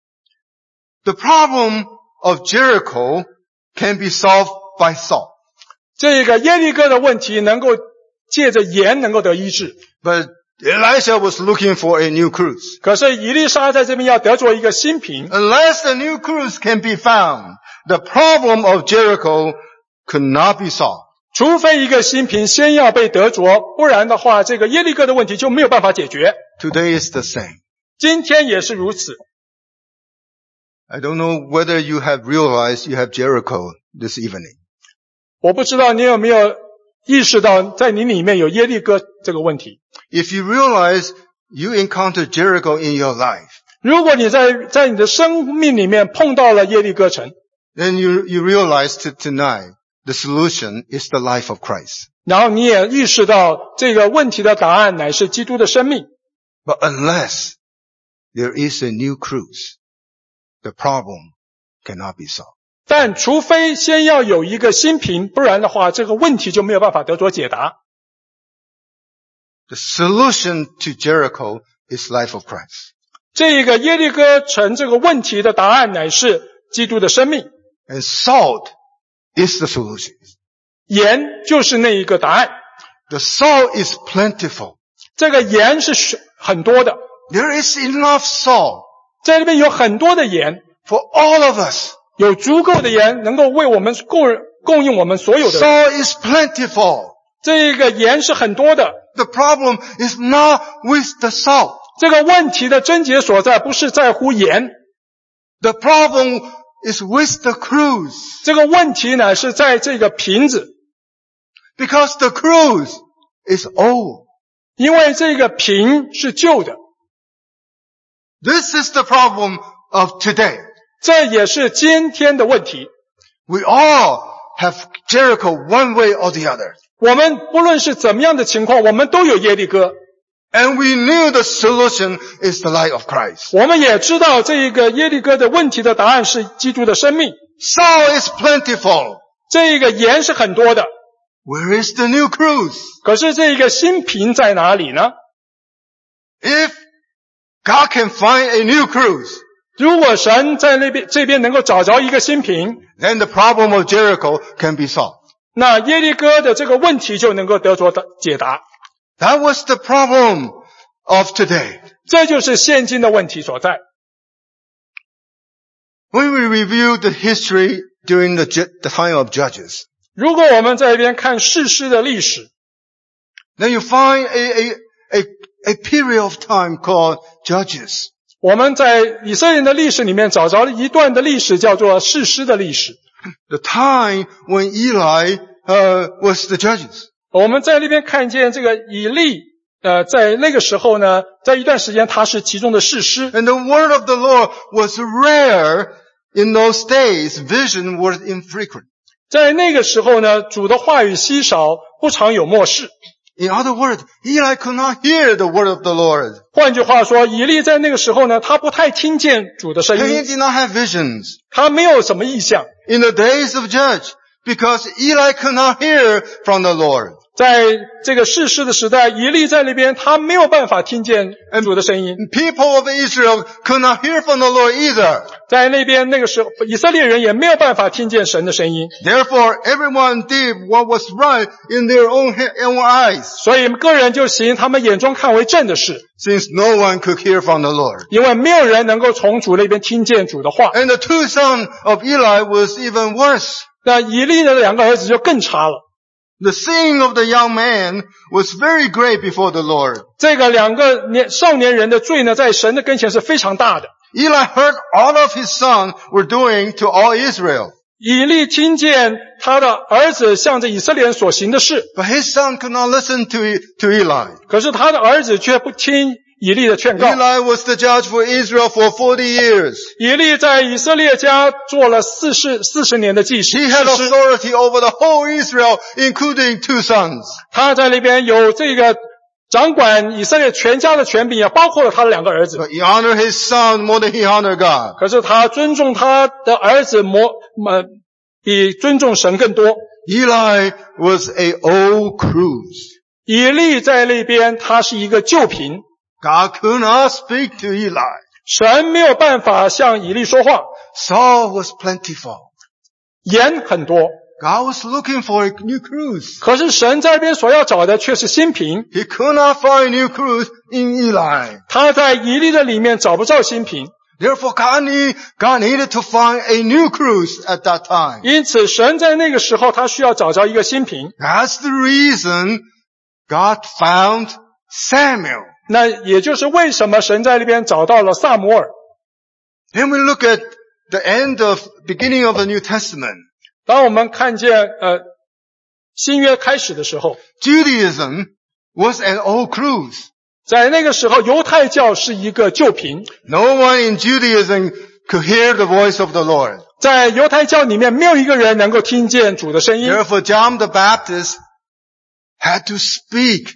The problem of Jericho can be solved by salt. 这个耶利哥的问题能够借着盐能够得医治， But Elisha was looking for a new cruise. 可是以利沙在这边要得着一个新瓶， Unless the new cruise can be found, the problem of Jericho could not be solved. 除非一个新瓶先要被得着，不然的话，这个耶利哥的问题就没有办法解决。 Today is the same. 今天也是如此。 I don't know whether you have realized you have Jericho this evening. 我不知道你有没有意识到，在你里面有耶利哥这个问题。 If you realize you encountered Jericho in your life, 如果你在在你的生命里面碰到了耶利哥城， then you, you realize that tonight the solution is the life of Christ. 然后你也意识到这个问题的答案乃是基督的生命。 But unless there is a new cruise, the problem cannot be solved. 但除非先要有一个新瓶，不然的话，这个问题就没有办法得着解答。 The solution to Jericho is life of Christ. 这个耶利哥城这个问题的答案乃是基督的生命， And salt is the solution. 盐就是那一个答案。 The salt is plentiful. 这个盐是很多的， There is enough salt 在这边有很多的盐， for all of us. 有足够的盐能够为我们供供应我们所有的人。 Salt is plentiful. 这个盐是很多的， The problem is not with the salt. 这个问题的症结所在不是在乎盐， The problem is with the cruise. 这个问题呢是在这个瓶子， Because the cruise is old. 因为这个瓶是旧的， This is the problem of today. 这也是今天的问题。 We all have Jericho one way or the other. 我们不论是怎么样的情况，我们都有耶利哥， And we knew the solution is the light of Christ. 我们也知道这一个耶利哥的问题的答案是基督的生命。 Salt is plentiful. 这一个盐是很多的， Where is the new cruise? 可是这一个新瓶在哪里呢？ If God can find a new cruise, 如果神在那边这边能够找着一个新瓶， then the problem of Jericho can be solved. 那耶利哥的这个问题就能够得着解答。 That was the problem of today. 这就是现今的问题所在。 When we review the history during the, ju- the time of Judges, 如果我们在一边看士师的历史， then you find a, a, a, a period of time called Judges. 我们在以色列人的历史里面找着了一段的历史，叫做士师的历史。 The time when Eli uh, was the judges. 我们在那边看见这个以利，呃，在那个时候呢，在一段时间他是其中的士师。 And the word of the Lord was rare in those days. Vision was infrequent. 在那个时候呢，主的话语稀少，不常有默示。 In other words, Eli could not hear the word of the Lord. 换句话说，以利在那个时候呢，他不太听见主的声 And he 音， did not have visions. 他没有什么意象。 In the days of Judge, because Eli could not hear from the Lord. 在这个士师的时代，以利在那边，他没有办法听见主的声音。 And people of Israel could not hear from the Lord either. 在那边那个时候，以色列人也没有办法听见神的声音。 Therefore, everyone did what was right in their own, he- own eyes, 所以个人就行他们眼中看为正的事， since no one could hear from the Lord. 因为没有人能够从主那边听见主的话。 And the two sons of Eli was even worse. 那以利的两个儿子就更差了。 The sin of the young man was very great before the Lord. 这个两个年少年人的罪呢，在神的跟前是非常大的。 Eli heard all of his sons were doing to all Israel. 以利听见他的儿子向着以色列人所行的事， But his son could not listen to, to Eli. 可是他的儿子却不听以利的劝告。 Eli was the judge for Israel for forty years. 以利在以色列家做了四十四十年的祭司， He had 士师 authority over the whole Israel, including two sons. 他在那边有这个掌管以色列全家的权柄，也包括了他的两个儿子。 But he honored his son more than he honored God. 可是他尊重他的儿子模呃比尊重神更多。 Eli was a old cruise. 以利在那边他是一个旧瓶， God could not speak to Eli. 神没有办法向以利说话。 Salt was plentiful. 盐很多， God was looking for a new cruse. 可是神在这边所要找的却是新瓶。 He could not find a new cruse in Eli. 他在以利的里面找不到新瓶， Therefore, God, need, God needed to find a new cruse at that time. 因此神在那个时候他需要找着一个新瓶。 That's the reason God found Samuel. 那也就是为什么神在那边找到了撒母耳。 Then we look at the end of, beginning of the New Testament. 当我们看见呃新约开始的时候， Judaism was an old cruse. 在那个时候犹太教是一个旧瓶， No one in Judaism could hear the voice of the Lord. 在犹太教里面没有一个人能够听见主的声音， Therefore, John the Baptist had to speak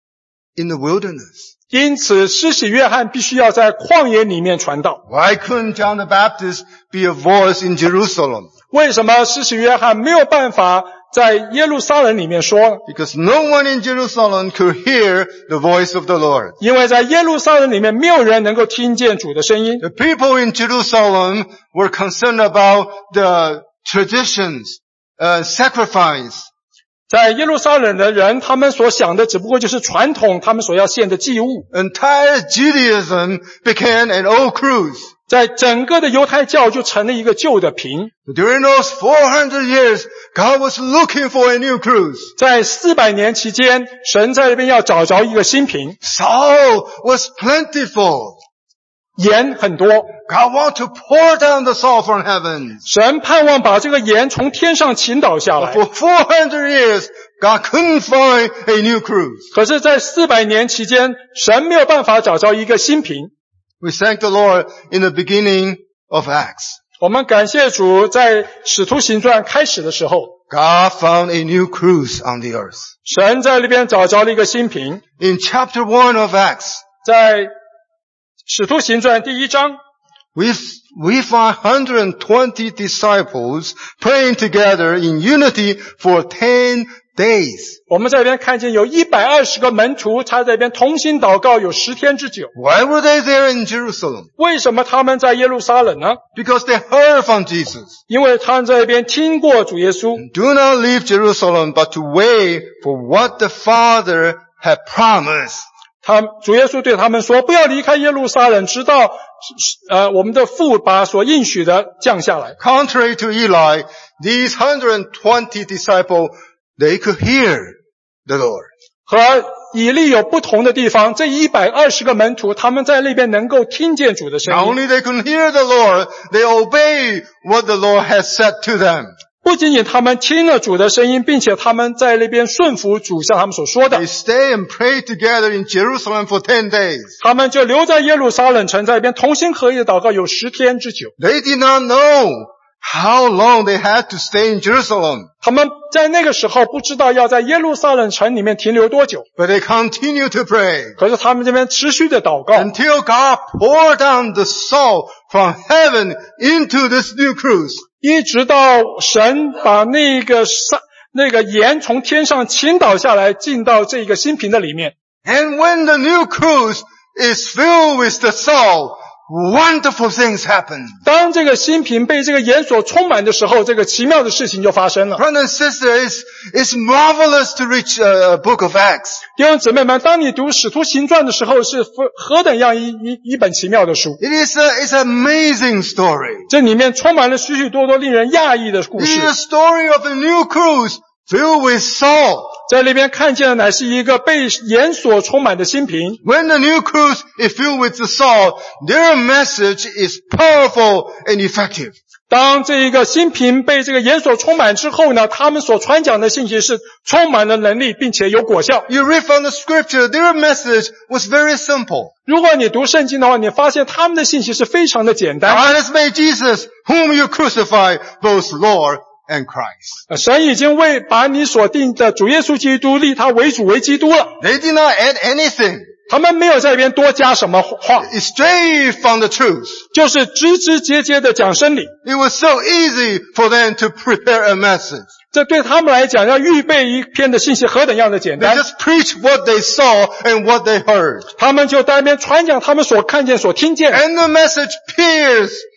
in the wilderness. 因此施洗约翰必须要在旷野里面传道。 Why couldn't John the Baptist be a voice in Jerusalem? 为什么施洗约翰没有办法在耶路撒冷里面说呢？ Because no one in Jerusalem could hear the voice of the Lord. 因为在耶路撒冷里面没有人能够听见主的声音。 The people in Jerusalem were concerned about the traditions, uh, sacrifice. 在耶路撒冷的人，他们所想的只不过就是传统，他们所要献的祭物。 Entire Judaism became an old cruse. 在整个的犹太教就成了一个旧的瓶。 During those four hundred years, God was looking for a new cruse. 在四百年期间，神在这边要找着一个新瓶， Salt was plentiful. 盐很多， God wanted to pour down the salt from heaven. 神盼望把这个盐从天上倾倒下来。 For four hundred years, God couldn't find a new cruse. 可是在四百年期间，神没有办法找着一个新瓶。 We thank the Lord in the beginning of Acts. 我们感谢主，在使徒行传开始的时候， God found a new cruse on the earth. 神在那边找着了一个新瓶。 In chapter one of Acts, 在使徒行传第一章， we, we find one hundred twenty disciples praying together in unity for ten days. 我们在这边看见有一百二十个门徒，他在这边同心祷告有十天之久。 Why were they there in Jerusalem? 为什么他们在耶路撒冷呢？ Because they heard from Jesus. 因为他们在这边听过主耶稣。 Do not leave Jerusalem, but to wait for what the Father had promised. 他主耶稣对他们说：“不要离开耶路撒冷，直到呃我们的父把所应许的降下来。” Contrary to Eli, these one hundred twenty disciples, they could hear the Lord. 和以利有不同的地方，这一百二十个门徒，他们在那边能够听见主的声 Not 音。 only they couldn't hear the Lord, they obeyed what the Lord had said to them. 不仅仅他们听了主的声音，并且他们在那边顺服主向他们所说的 They，stay and pray together in Jerusalem for ten days. 他们就留在耶路撒冷城，在那边同心合意的祷告有十天之久。 They did not know how long they had to stay in Jerusalem, 他们在那个时候不知道要在耶路撒冷城里面停留多久， but they continued to pray 可是他们这边持续的祷告， until God poured down the salt from heaven into this new cruse. 一直到神把那个上那个盐从天上倾倒下来，进到这个新瓶的里面。 And when the new cruse is filled with the salt, wonderful things happen. 当这个新瓶被这个盐所充满的时候，这个奇妙的事情就发生了。 Brothers and sisters, it's, it's marvelous to reach a, a book of Acts. 弟兄姊妹们，当你读使徒行传的时候，是何等样一一一本奇妙的书！ It is a, it's an amazing story. 这里面充满了许许多多令人讶异的故 It 事 is。a story of a new cruse filled with salt. 在里边看见的乃是一个被盐所充满的新瓶。 When the new cruse is filled with the salt, their message is powerful and effective. 当这一个新瓶被这个盐所充满之后呢，他们所传讲的信息是充满了能力，并且有果效。 You read from the scripture, their message was very simple. 如果你读圣经的话，你发现他们的信息是非常的简单。 God has made Jesus, whom you crucified, both Lord and Christ. 神已经为把你所定的主耶稣基督立他为主为基督了。 They did not add anything. 他们没有在这边多加什么话， It's straight from the truth. 就是直直接接的讲真理。 It was so easy for them to prepare a message. 这对他们来讲，要预备一篇的信息何等样的简 They 单。 just preached what they saw and what they heard. 他们就在那边传讲他们所看见、所听见的。 And the message pierced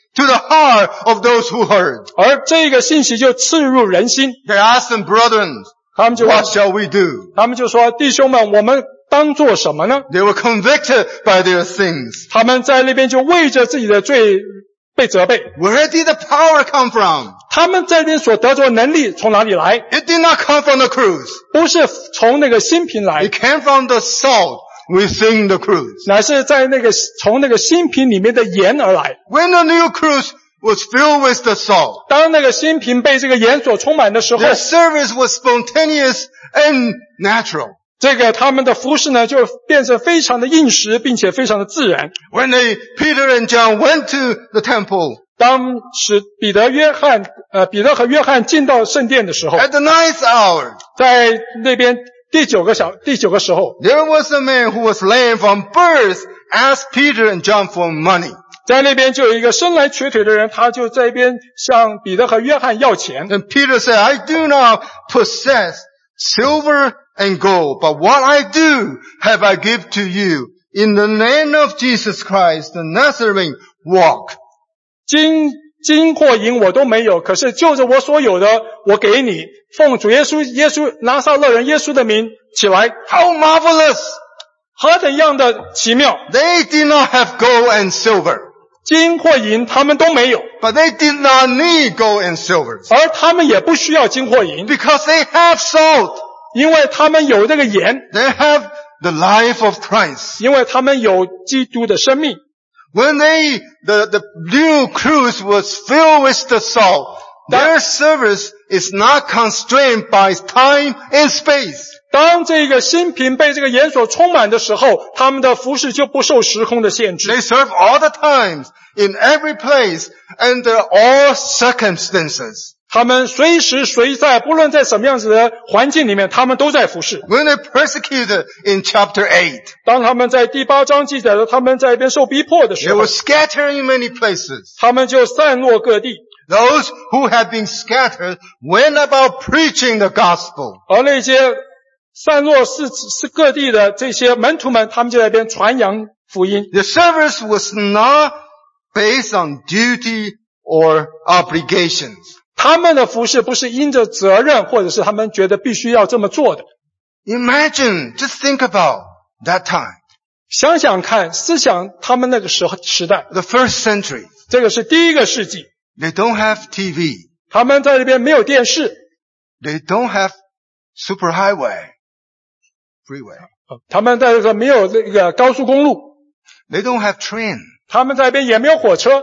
to the heart of those who heard. 而这个信息就刺入人心。 They asked them, brethren, 他们就 what shall we do? 他们就说，弟兄们，我们当做什么呢？ They were convicted by their sins. 他们在那边就为着自己的罪被责备。 Where did the power come from? 他们在那边所得着的能力从哪里来？ It did not come from the cruz. 不是从那个新瓶来， It came from the salt within the cruz. 乃是在那个从那个新瓶里面的盐而来。 When the new cruz was filled with the salt, 当那个新瓶被这个盐所充满的时候， their service was spontaneous and natural. 这个他们的服事呢就变成非常的应时，并且非常的自然。 When they, Peter and John went to the temple, 当使彼得、约翰，呃，彼得和约翰进到圣殿的时候， at the ninth hour, 在那边第九个小第九个时候， there was a man who was lame from birth, asked Peter and John for money. 在那边就有一个生来瘸腿的人，他就在那边向彼得和约翰要钱。 And Peter said, I do not possess silver and gold, but what I do have I give to you. In the name of Jesus Christ, the Nazarene, walk. 金金或银我都没有，可是就着我所有的，我给你，奉主耶稣耶稣拿撒勒人耶稣的名起来。 How marvelous! 何等样的奇妙！ They did not have gold and silver, 金或银他们都没有， but they did not need gold and silver 而他们也不需要金或银， because they have salt. 因为他们有这个盐， They have the life of Christ. 因为他们有基督的生命。 When they, the, the new cruse was filled with the salt, their service is not constrained by time and space. 当这个新瓶被这个盐所充满的时候，他们的服事就不受时空的限制。 They serve all the times, in every place, under all circumstances. 他们随时随在，不论在什么样子的环境里面，他们都在服事。 When they persecuted in chapter eight, 当他们在第八章记载的他们在一边受逼迫的 they 时候 were，scattered in many places. 他们就散落各地。 Those who had been scattered went about preaching the gospel. 而那些散落四四各地的这些门徒们，他们就在那边传扬福音。 The service was not based on duty or obligations. 他们的服事不是因着责任，或者是他们觉得必须要这么做的。 Imagine, just think about that time, 想想看，思想他们那个时候时代， the first century. 这个是第一个世纪， They don't have T V. 他们在那边没有电视， They don't have superhighway, freeway. 他们在这个没有那个高速公路， They don't have train. 他们在那边也没有火车，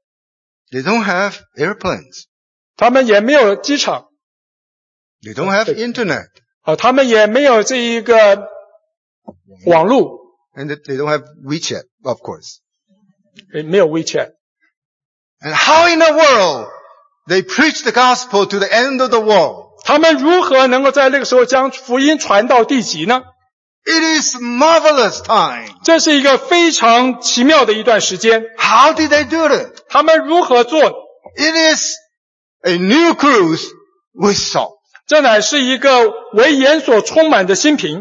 They don't have airplanes. 他们也没有机场， They don't have internet. 啊，他们也没有这一个网络， And they they don't have WeChat, of course. 也没有 WeChat。 And how in the world they preach the gospel to the end of the world? 他们如何能够在那个时候将福音传到地极呢？ It is marvelous time. 这是一个非常奇妙的一段时间。 How did they do it? 他们如何做的？ It is a new cruise with salt. 这乃是一个为盐所充满的新瓶。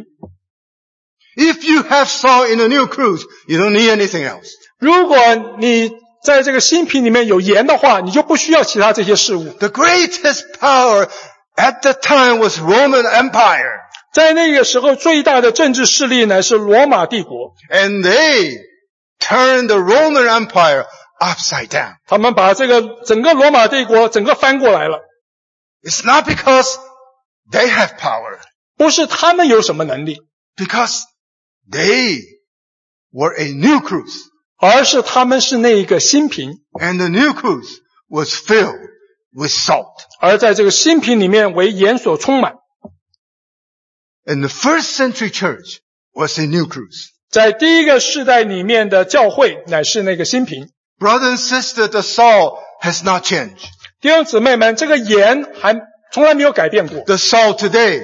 If you have salt in a new cruise, you don't need anything else. 如果你在这个新瓶里面有盐的话，你就不需要其他这些事物。 The greatest power at the time was Roman Empire. 在那个时候，最大的政治势力呢是罗马帝国， And they turned the Roman Empire upside down. 他们把这个整个罗马帝国整个翻过来了。 It's not because they have power, 不是他们有什么能力， because they were a new cruise. 而是他们是那一个新瓶， And the new cruise was filled with salt. 而在这个新瓶里面为盐所充满。 And the first century church was a new cruise. 在第一个世代里面的教会乃是那个新瓶。 Brother and sister, the salt has not changed. 弟兄姊妹们，这个盐还从来没有改变过。 The salt today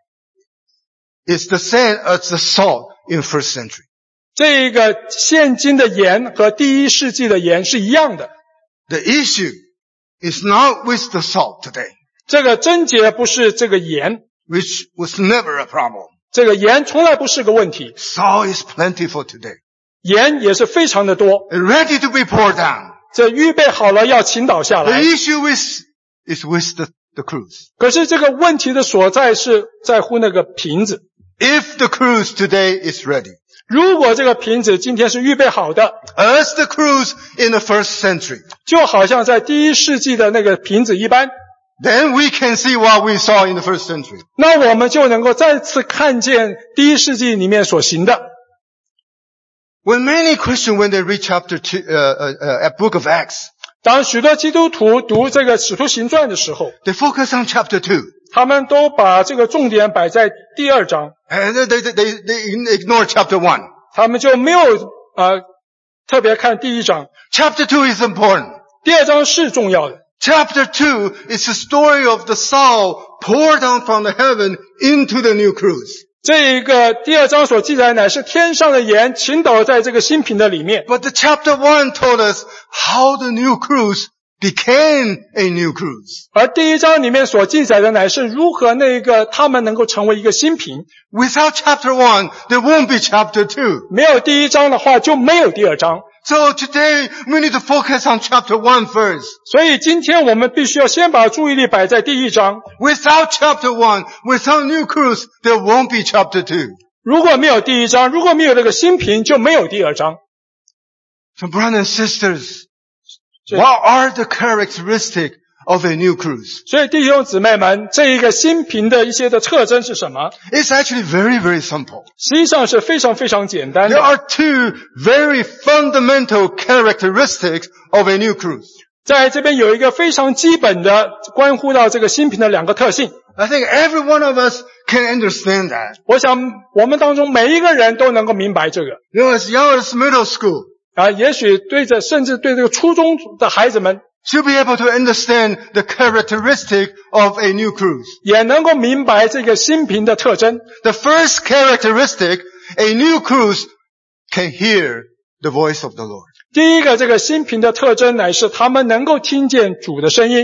is the same as the salt in first century. 这一个现今的盐和第一世纪的盐是一样的。 The issue is not with the salt today, 这个症结不是这个盐， which was never a problem. 这个盐从来不是个问题， Salt is plentiful today, 盐也是非常的多， and ready to be poured down. 这预备好了要倾倒下 The 来。 issue is, is with the, the cruse. 可是这个问题的所在是在乎那个瓶子。 If the cruse today is ready, 如果这个瓶子今天是预备好的， as the cruse in the first century, 就好像在第一世纪的那个瓶子一般， then we can see what we saw in the first century. 那我们就能够再次看见第一世纪里面所行的。 When many Christians, when they read chapter two, uh, uh, uh, at book of Acts, 当许多基督徒读这个使徒行传的时候， they focus on chapter two. 他们都把这个重点摆在第二章， And they, they, they, they ignore chapter one. 他们就没有呃特别看第一章。 Chapter two is important. 第二章是重要的。 Chapter two is the story of the soul poured down from the heaven into the new cruse. 这一个第二章所记载乃是天上的盐倾倒在这个新瓶的里面， But the chapter one told us how the new cruse became a new cruse. 而第一章里面所记载的乃是如何那个他们能够成为一个新瓶。 Without chapter one, there won't be chapter two. 没有第一章的话，就没有第二章。 So today, we need to focus on chapter one first. 所以今天我们必须要先把注意力摆在第一章。 Without chapter one, without new cruse, there won't be chapter two. 如果没有第一章，如果没有这个新瓶，就没有第二章。 So brothers and sisters, 这 what are the characteristics of a new cruse? 所以弟兄姊妹们，这一个新瓶的一些的特征是什么？ It's actually very, very simple. 实际上是非常非常简单 There 的。 are two very fundamental characteristics of a new cruse. 在这边有一个非常基本的关乎到这个新瓶的两个特性。 I think every one of us can understand that. 我想我们当中每一个人都能够明白这个。 You know, as young as middle school, 啊，也许对着甚至对这个初中的孩子们 should be able to understand the characteristic of a new cruse. 也能够明白这个新瓶的特征。 The first characteristic, a new cruse can hear the voice of the Lord. 第一个这个新瓶的特征乃是他们能够听见主的声音。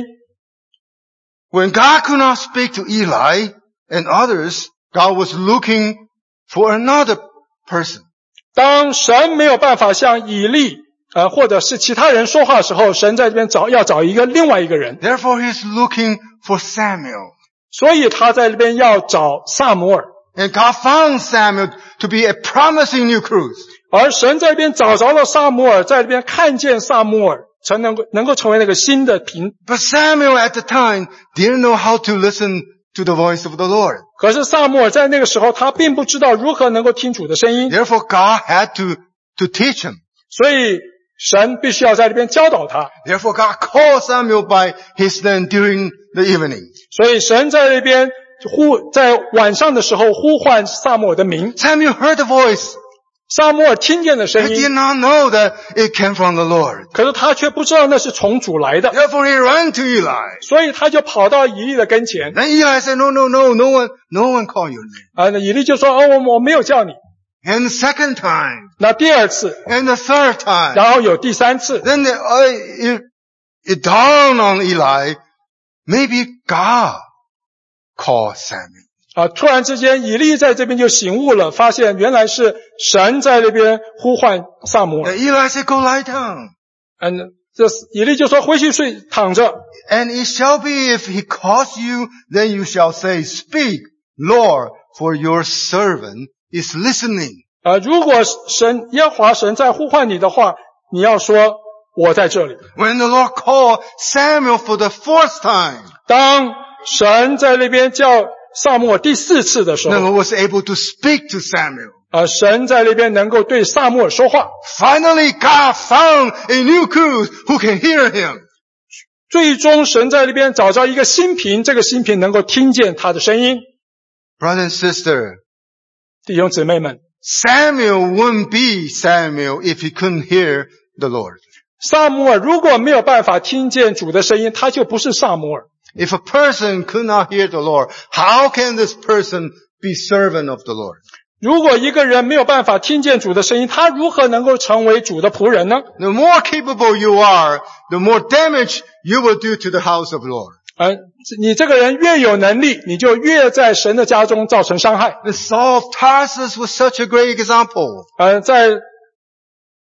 When God could not speak to Eli and others, God was looking for another person. 当神没有办法向以利呃或者是其他人说话的时候，神在这边找要找一个另外一个人， Therefore, he's looking for Samuel. 所以他在这边要找撒母耳。 And God found Samuel to be a promising new cruse. 而神在这边找着了撒母耳，在这边看见撒母耳，才能够能够成为那个新的瓶。 But Samuel at the time didn't know how to listen to the voice of the Lord. 可是撒母耳在那个时候，他并不知道如何能够听主的声音， Therefore, God had to, to teach him. 所以神必须要在这边教导他。 Therefore, God called Samuel by his name during the evening. 所以神在那边呼，在晚上的时候呼唤撒母耳的名。 Samuel heard the voice. 撒母耳听见了 He 声 did 音， not know that it came from the Lord. 可是他却不知道那是从主来的， Therefore, he ran to Eli. 所以他就跑到以利的跟前。 Then Eli said, no, no, no, no one, no one called your name. 啊，那以利就说：“哦，我我没有叫你。 And the second time, ” 那第二次， and the third time. 然后有第三次， Then the, uh, it, it dawned on Eli, maybe God called Samuel. 啊，突然之间，以利在这边就醒悟了，发现原来是神在那边呼唤撒母耳。 And Eli said, go lie down. 嗯，这以利就说：“回去睡，躺着。 And it shall be if he calls you, then you shall say, speak, Lord, for your servant is listening. ” 啊，如果神耶和华神在呼唤你的话，你要说：“我在这里。” When the Lord called Samuel for the fourth time, 当神在那边叫撒母耳第四次的时 the 候， Lord was able to speak to Samuel. 啊，神在那边能够对撒母耳说话。 Finally, God found a new cruse who can hear him. 最终，神在那边找到一个新瓶，这个新瓶能够听见他的声音。 Brother and sister, 弟兄姊妹们， Samuel wouldn't be Samuel if he couldn't hear the Lord. 撒母耳如果没有办法听见主的声音，他就不是撒母耳。 If a person could not hear the Lord, how can this person be servant of the Lord? 如果一个人没有办法听见主的声音，他如何能够成为主的仆人呢？ The more capable you are, the more damage you will do to the house of the Lord. 呃，你这个人越有能力，你就越在神的家中造成伤害。 The Saul of Tarsus was such a great example. 呃，在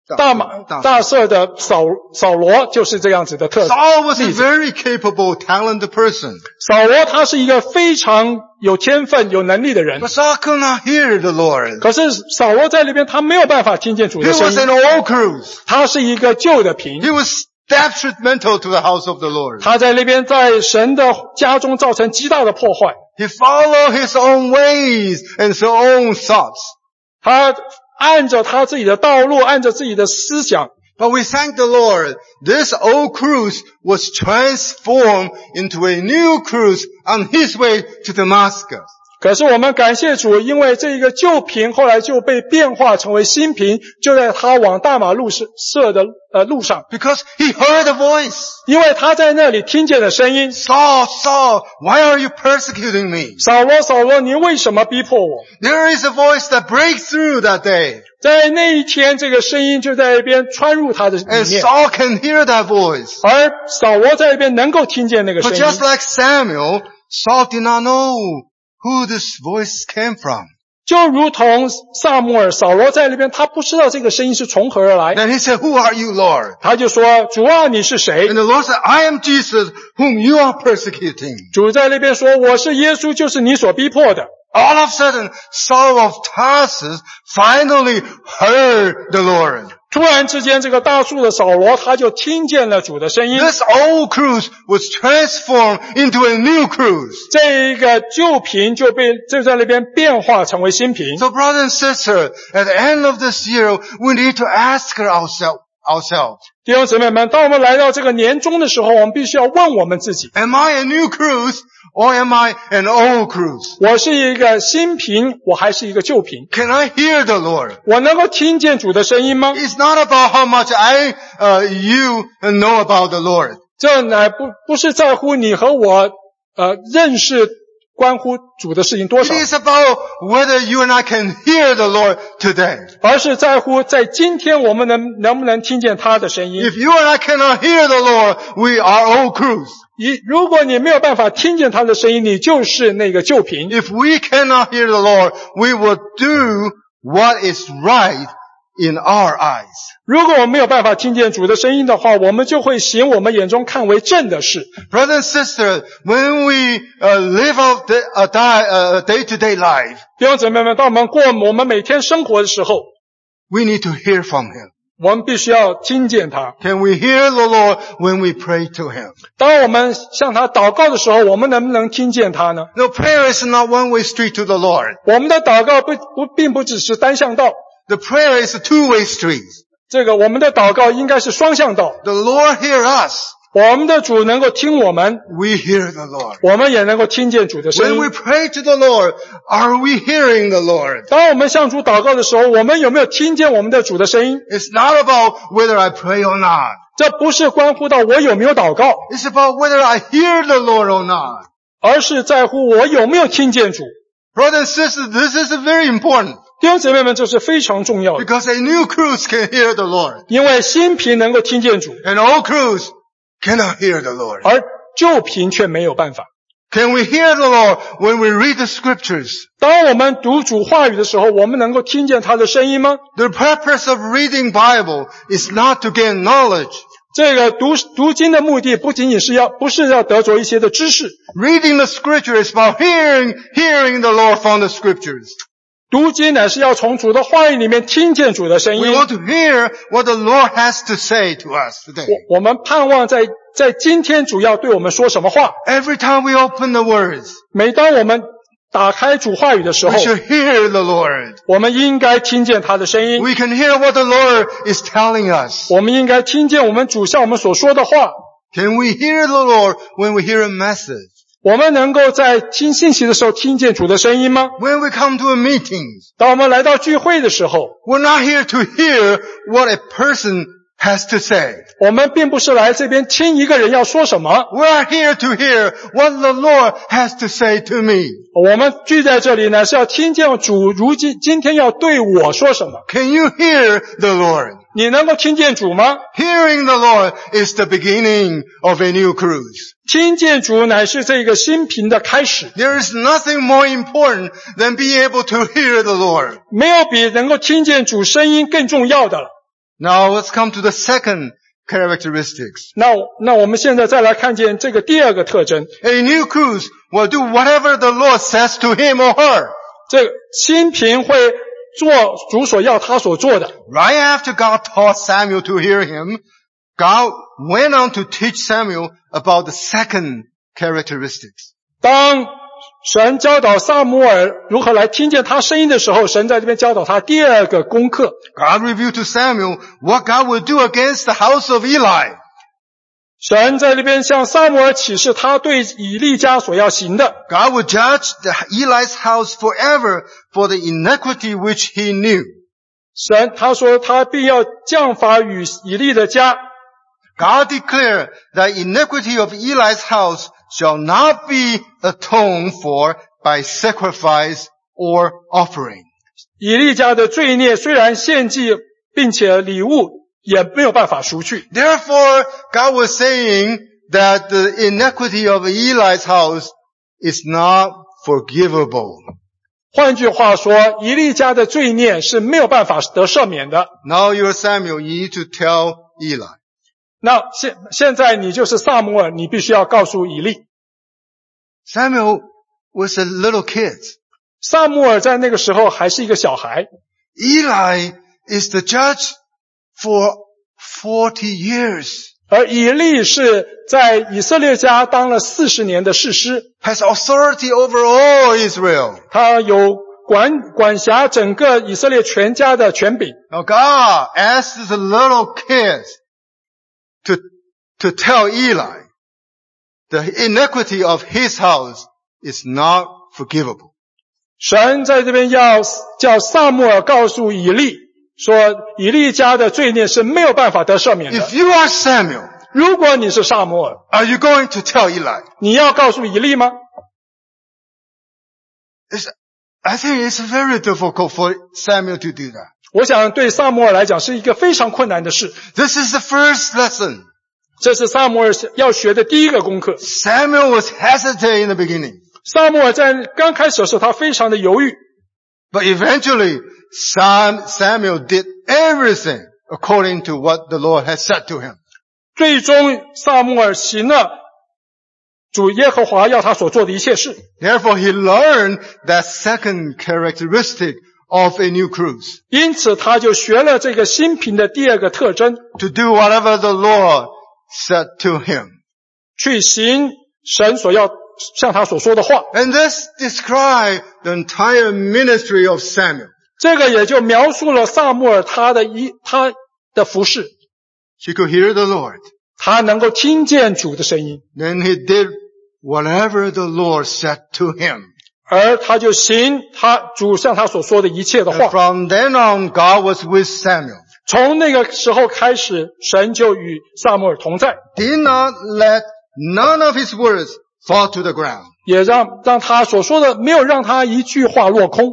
大马大色的扫扫罗就是这样子的特 Saul was a very capable, talented person. 扫罗他是一个非常有天分、有能力的人。 But Saul could not hear the Lord. 可是扫罗在那边他没有办法听见主 He 的声 was 音， an old cruse. 他是一个旧的瓶， He was detrimental to the house of the Lord. 他在那边在神的家中造成极大的破坏。 He followed his own ways and his own thoughts. 他按着他自己的道路，按着自己的思想。 But we thank the Lord. This old cruse was transformed into a new cruse on his way to Damascus. 可是我们感谢主，因为这个旧瓶后来就被变化成为新瓶，就在他往大马路射的呃路上， Because he heard a voice. 因为他在那里听见了声音。 Saul, Saul, why are you persecuting me? 扫罗，扫罗，你为什么逼迫我？ There is a voice that breaks through that day. 在那一天，这个声音就在那边穿入他的里 And 面， Saul can hear that voice. 而扫罗在那边能够听见那个声 But 音。 just like Samuel, Saul did not know who this voice came from. 就如同撒母耳，扫罗在那边，他不知道这个声音是从何而来， Then he said, who are you, Lord? 他就说：“主啊，你是谁 And the Lord said, I am Jesus whom you are persecuting.？” 主在那边说：“我是耶稣，就是你所逼迫的。” All of a sudden, Saul of Tarsus finally heard the Lord. 突然之间，这个大树的扫罗他就听见了主的声音。 This old cruse was transformed into a new cruse. 这一个旧瓶就被就在那边变化成为新瓶。 So brother and sister, at the end of this year, we need to ask ourselves, ourselves, 弟兄姊妹们，当我们来到这个年终的时候，我们必须要问我们自己： am I a new cruse or am I an old cruse? 我是一个新瓶，我还是一个旧瓶？ Can I hear the Lord? 我能够听见主的声音吗？ It's not about how much I, uh, you know about the Lord. 这乃不不是在乎你和我呃认识关乎主的事情多 It 少， is about whether you and I can hear the Lord today. 而是在乎在今天我们能能不能听见他的声音。 If you and I cannot hear the Lord, we are old cruse. 一如果你没有办法听见他的声音，你就是那个旧瓶。 If we cannot hear the Lord, we will do what is right in our eyes. 如果我们没有办法听见主的声音的话，我们就会行我们眼中看为正的事。 Brother and sister, when we uh, live out the, a di- uh, day-to-day life, 弟兄姊妹们，当我们过我们每天生活的时候， we need to hear from Him. 我们必须要听见他。 Can we hear the Lord when we pray to Him? 当我们向他祷告的时候，我们能不能听见他呢？ No, prayer is not one-way street to the Lord. 我们的祷告不不并不只是单向道， The prayer is a two-way street. 这个我们的祷告应该是双向道。 The Lord hear us. 我们的主能够听我们， We hear the Lord. 我们也能够听见主的声 When we 音。 pray to the Lord, are we hearing the Lord? 当我们向主祷告的时候，我们有没有听见我们的主的声音？ It's not about whether I pray or not. 这不是关乎到我有没有祷告， It's about whether I hear the Lord or not. 而是在乎我有没有听见主。 Brothers and sisters, this is very important 弟兄姊妹们，这是非常重要的， because a new cruse can hear the Lord. 因为新瓶能够听见主， An old cruse cannot hear the Lord. 而旧瓶却没有办法。 Can we hear the Lord when we read the scriptures? 当我们读主话语的时候，我们能够听见他的声音吗？ The purpose of reading Bible is not to gain knowledge. 这个读读经的目的不仅仅是要不是要得着一些的知识， Reading the scripture is about hearing, hearing the Lord from the scriptures. 读经乃是要从主的话语里面听见主的声 We 音。 want to hear what the Lord has to say to us today. 我我们盼望在在今天主要对我们说什么话。 Every time we open the words, 每当我们打开主话语的时 we 候， should hear the Lord. 我们应该听见他的声音， We can hear what the Lord is telling us. 我们应该听见我们主向我们所说的话。 Can we hear the Lord when we hear a message? 我们能够在听信息的时候听见主的声音吗？ When we come to a meeting, 当我们来到聚会的时候， we're not here to hear what a person has to say. 我们并不是来这边听一个人要说什么， We're here to hear what the Lord has to say to me. 我们聚在这里呢，是要听见主如今今天要对我说什么。 Can you hear the Lord? 你能够听见主吗？ Hearing the Lord is the beginning of a new cruise. 听见主乃是这个新瓶的开始， There is nothing more important than being able to hear the Lord. 没有比能够听见主声音更重要的了。 Now let's come to the second characteristics. 那那我们现在再来看见这个第二个特征， A new cruz will do whatever the Lord says to him or her. 这个新瓶会做主所要他所做的。 Right after God taught Samuel to hear him, God went on to teach Samuel about the second characteristics. 当神教导撒母耳如何来听见他声音的时候，神在这边教导他第二个功课。 God revealed to Samuel what God would do against the house of Eli. 神在这边向撒母耳启示他对以利家所要行的。 God would judge the Eli's house forever for the iniquity which he knew. 神他说他必要降罚与以利的家。 God declared that iniquity of Eli's house shall not be atoned for by sacrifice or offering. 以利家的罪孽虽然献祭并且礼物也没有办法赎去。 Therefore, God was saying that the iniquity of Eli's house is not forgivable. 换句话说，以利家的罪孽是没有办法得赦免的。 Now you're Samuel, you need to tell Eli. 那现现在你就是撒母耳，你必须要告诉以利。 Samuel was a little kid. 撒母耳在那个时候还是一个小孩。 Eli is the judge for forty years. 而以利是在以色列家当了四十年的士师， Has authority over all Israel. 他有管管辖整个以色列全家的权柄。 Now God asked the little kid to, to tell Eli the iniquity of his house is not forgivable. 神在这边要叫撒母耳告诉以利说，以利家的罪孽是没有办法得赦免的。 If you are Samuel, 如果你是撒母耳， are you going to tell Eli? 你要告诉以利吗？ It's, I think it's very difficult for Samuel to do that. 我想对撒母耳来讲是一个非常困难的事。 This is the first lesson. 这是撒母耳要学的第一个功课。 Samuel was hesitant in the beginning, 撒母耳在刚开始的时候，他非常的犹豫， but eventually Sam, Samuel did everything according to what the Lord had said to him. 最终撒母耳行了主耶和华要他所做的一切事。 Therefore, he learned that second characteristic of a new cruz, 因此他就学了这个新瓶的第二个特征， to do whatever the Lord said to him. 去行神所要向他所说的话。 And this describes the entire ministry of Samuel. 这个也就描述了撒母耳他的一他的服事， He could hear the Lord. 他能够听见主的声音， Then he did whatever the Lord said to him. 而他就行他主向他所说的一切的 And 话。 from then on, God was with Samuel. 从那个时候开始，神就与撒母耳同在， Did not let none of his words fall to the ground. 也让让他所说的没有让他一句话落空。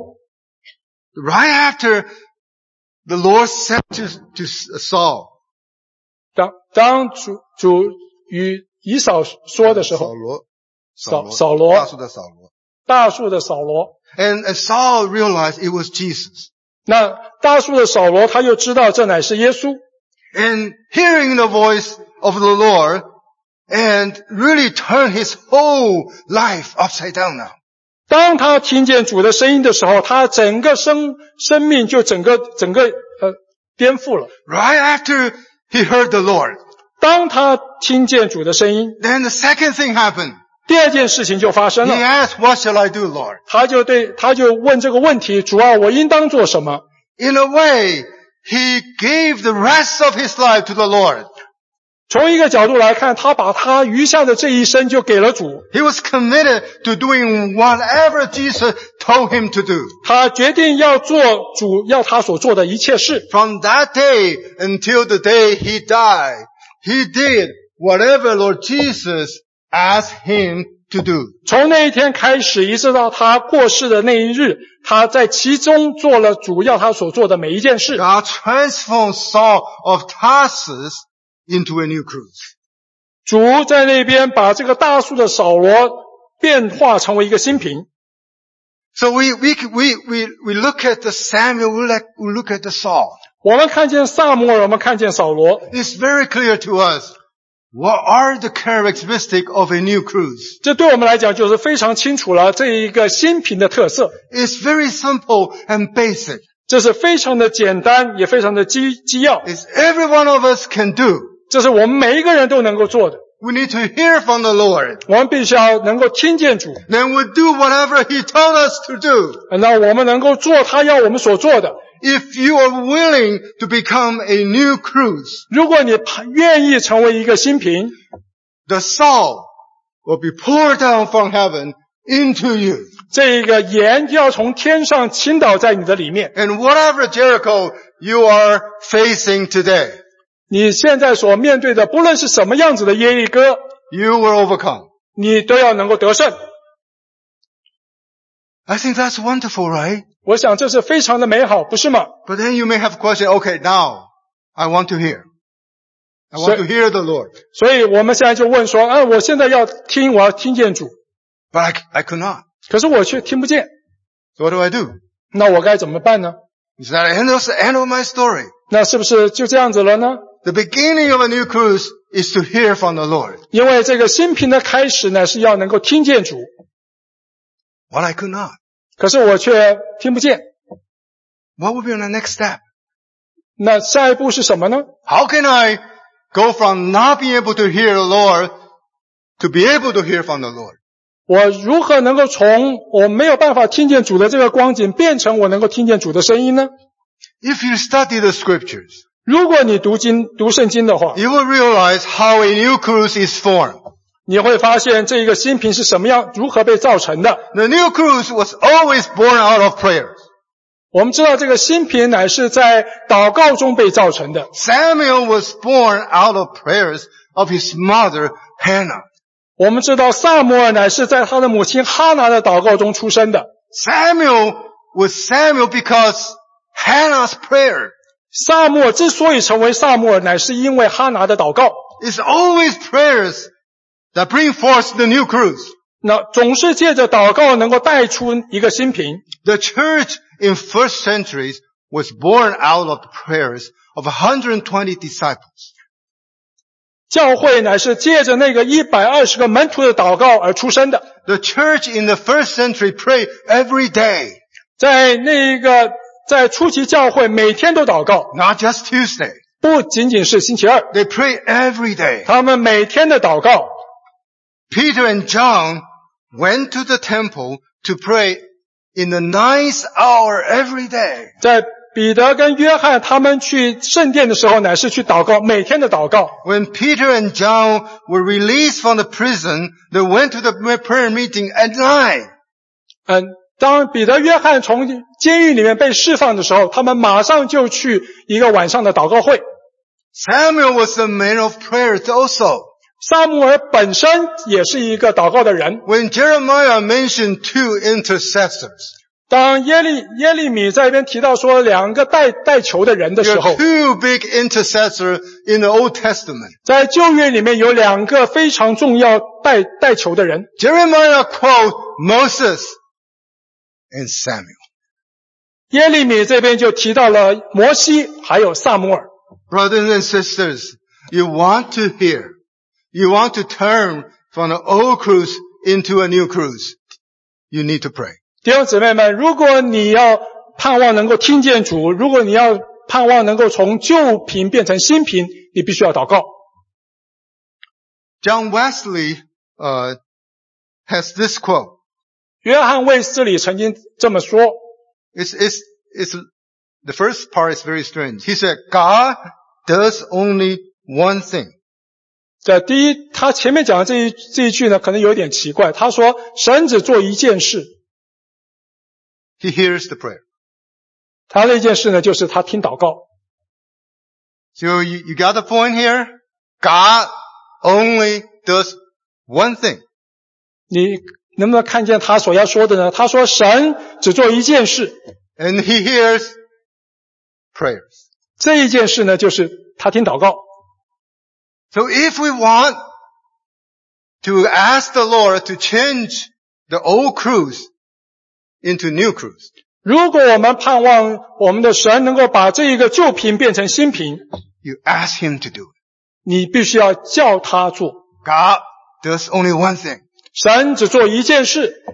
Right after the Lord said to, to Saul, 当当主主与以扫说的时候， Saul, 扫扫罗， 大树的扫罗。 大树的扫罗， And, and Saul realized it was Jesus. 那大树的扫罗他又知道这乃是耶稣， And hearing the voice of the Lord and really turned his whole life upside down now. 当他听见主的声音的时候，他整个生生命就整个整个呃颠覆了。 Right after he heard the Lord, 当他听见主的声音， then the second thing happened. 第二件事情就发生 He 了。 asked, what shall I do, Lord? 他就对他就问这个问题：主啊，我应当做什么？ In a way, he gave the rest of his life to the Lord. 从一个角度来看，他把他余下的这一生就给了主。 He was committed to doing whatever Jesus told him to do. 他决定要做主要他所做的一切事。 From that day until the day he died, he did whatever Lord Jesus asked him to do. 从那一天开始，一直到他过世的那一日，他在其中做了主要他所做的每一件事。 God transformed Saul of Tarsus into a new cruz. 主在那边把这个大树的扫罗变化成为一个新瓶。 So we, we, we, we, we look at the Samuel, we look, we look at the Saul. 我们看见撒母耳，我们看见扫罗， It's very clear to us what are the characteristics of a new cruise. 这对我们来讲就是非常清楚了这一个新瓶的特色。 It's very simple and basic. 这是非常的简单，也非常的基基要， It's every one of us can do. 这是我们每一个人都能够做的。 We need to hear from the Lord. 我们必须要能够听见主， Then we do whatever He told us to do. 那我们能够做他要我们所做的。 If you are willing to become a new cruise, 如果你愿意成为一个新瓶， the salt will be poured down from heaven into you. 这个盐就要从天上倾倒在你的里面。 And whatever Jericho you are facing today, 你现在所面对的，不论是什么样子的耶利哥， you will overcome. 你都要能够得胜。 I think that's wonderful, right? 我想这是非常的美好，不是吗？ But then you may have a question, okay, now I want to hear. I want to hear the Lord. 所以我们现在就问说，啊，我现在要听，我要听见主， But I, I could not. 可是我却听不见， So what do I do? 那我该怎么办呢？ Is that the end of, the end of my story? 那是不是就这样子了呢？ The beginning of a new cruise is to hear from the Lord. 因为这个新瓶的开始呢，是要能够听见主， But I could not. 可是我却听不见。 What would be the next step? 那下一步是什么呢？ How can I go from not being able to hear the Lord to be able to hear from the Lord? 我如何能够从我没有办法听见主的这个光景，变成我能够听见主的声音呢？ If you study the scriptures, 如果你读经读圣经的话， you will realize how a new cruise is formed. 你会发现这个新瓶是什么样，如何被造成的。 The new cruise was always born out of prayer. 我们知道这个新瓶乃是在祷告中被造成的。 Samuel was born out of prayers of his mother, Hannah. 我们知道撒母耳乃是在他的母亲哈拿的祷告中出生的。 Samuel was Samuel because Hannah's prayer. 撒母耳之所以成为撒母耳，乃是因为哈拿的祷告。 It's always prayers that bring forth the new cruise. 那总是借着祷告能够带出一个新瓶。 The church in first centuries was born out of the prayers of one hundred twenty disciples. 教会乃是借着那个一百二十个门徒的祷告而出生的。 The church in the first century prayed every day, 在那个在初期教会每天都祷告， not just Tuesday. 不仅仅是星期二， They prayed every day. 他们每天的祷告。 Peter and John went to the temple to pray in the ninth hour every day. 在彼得跟约翰他们去圣殿的时候，乃是去祷告，每天的祷告。 When Peter and John were released from the prison, they went to the prayer meeting at night. 嗯，当彼得、约翰从监狱里面被释放的时候，他们马上就去一个晚上的祷告会。 Samuel was a man of prayers also. 撒母耳本身也是一个祷告的人。 When Jeremiah mentioned two intercessors, 当耶利耶利米在一边提到说两个带带球的人的 there 时 are 候， two big intercessors in the Old Testament. 在旧约里面有两个非常重要带带球的人。 Jeremiah quoted Moses and Samuel. 耶利米这边就提到了摩西还有撒母耳。 Brothers and sisters, you want to hear, you want to turn from the old cruise into a new cruise, you need to pray. 弟兄姊妹们，如果你要盼望能够听见主，如果你要盼望能够从旧瓶变成新瓶，你必须要祷告。 John Wesley uh, has this quote. 约翰卫斯理曾经这么说， It's, it's, it's, the first part is very strange. He said, God does only one thing. 在第一，他前面讲的这一这一句呢，可能有点奇怪。他说，神只做一件事， He hears the prayer. 他的一件事呢，就是他听祷告。 So you, you got the point here? God only does one thing. 你能不能看见他所要说的呢？他说，神只做一件事， And He hears prayers. 这一件事呢，就是他听祷告。 So if we want to ask the Lord to change the old cruise into new cruise, 如果我们盼望我们的神能够把这一个旧瓶变成新瓶， you ask him to do it. 你必须要叫他做。 God does only one thing. 神只做一件事，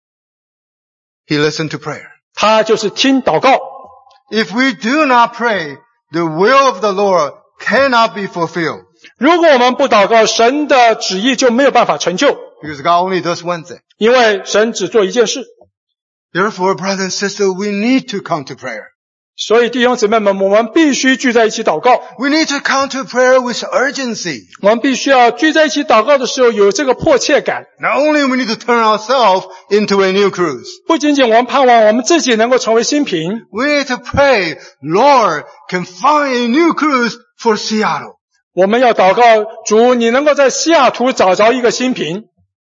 He listens to prayer. 他就是听祷告。 If we do not pray, the will of the Lord cannot be fulfilled. 如果我们不祷告，神的旨意就没有办法成就， Because God only does one thing. 因为神只做一件事。 Therefore, brothers and sisters, we need to come to prayer. 所以弟兄姊妹们，我们必须聚在一起祷告。 We need to come to prayer with urgency. 我们必须要聚在一起祷告的时候有这个迫切感。 Not only we need to turn ourselves into a new cruise. 不仅仅我们盼望我们自己能够成为新瓶， We need to pray, Lord, can find a new cruise for Seattle. 我们要祷告主，你能够在西雅图找着一个新瓶。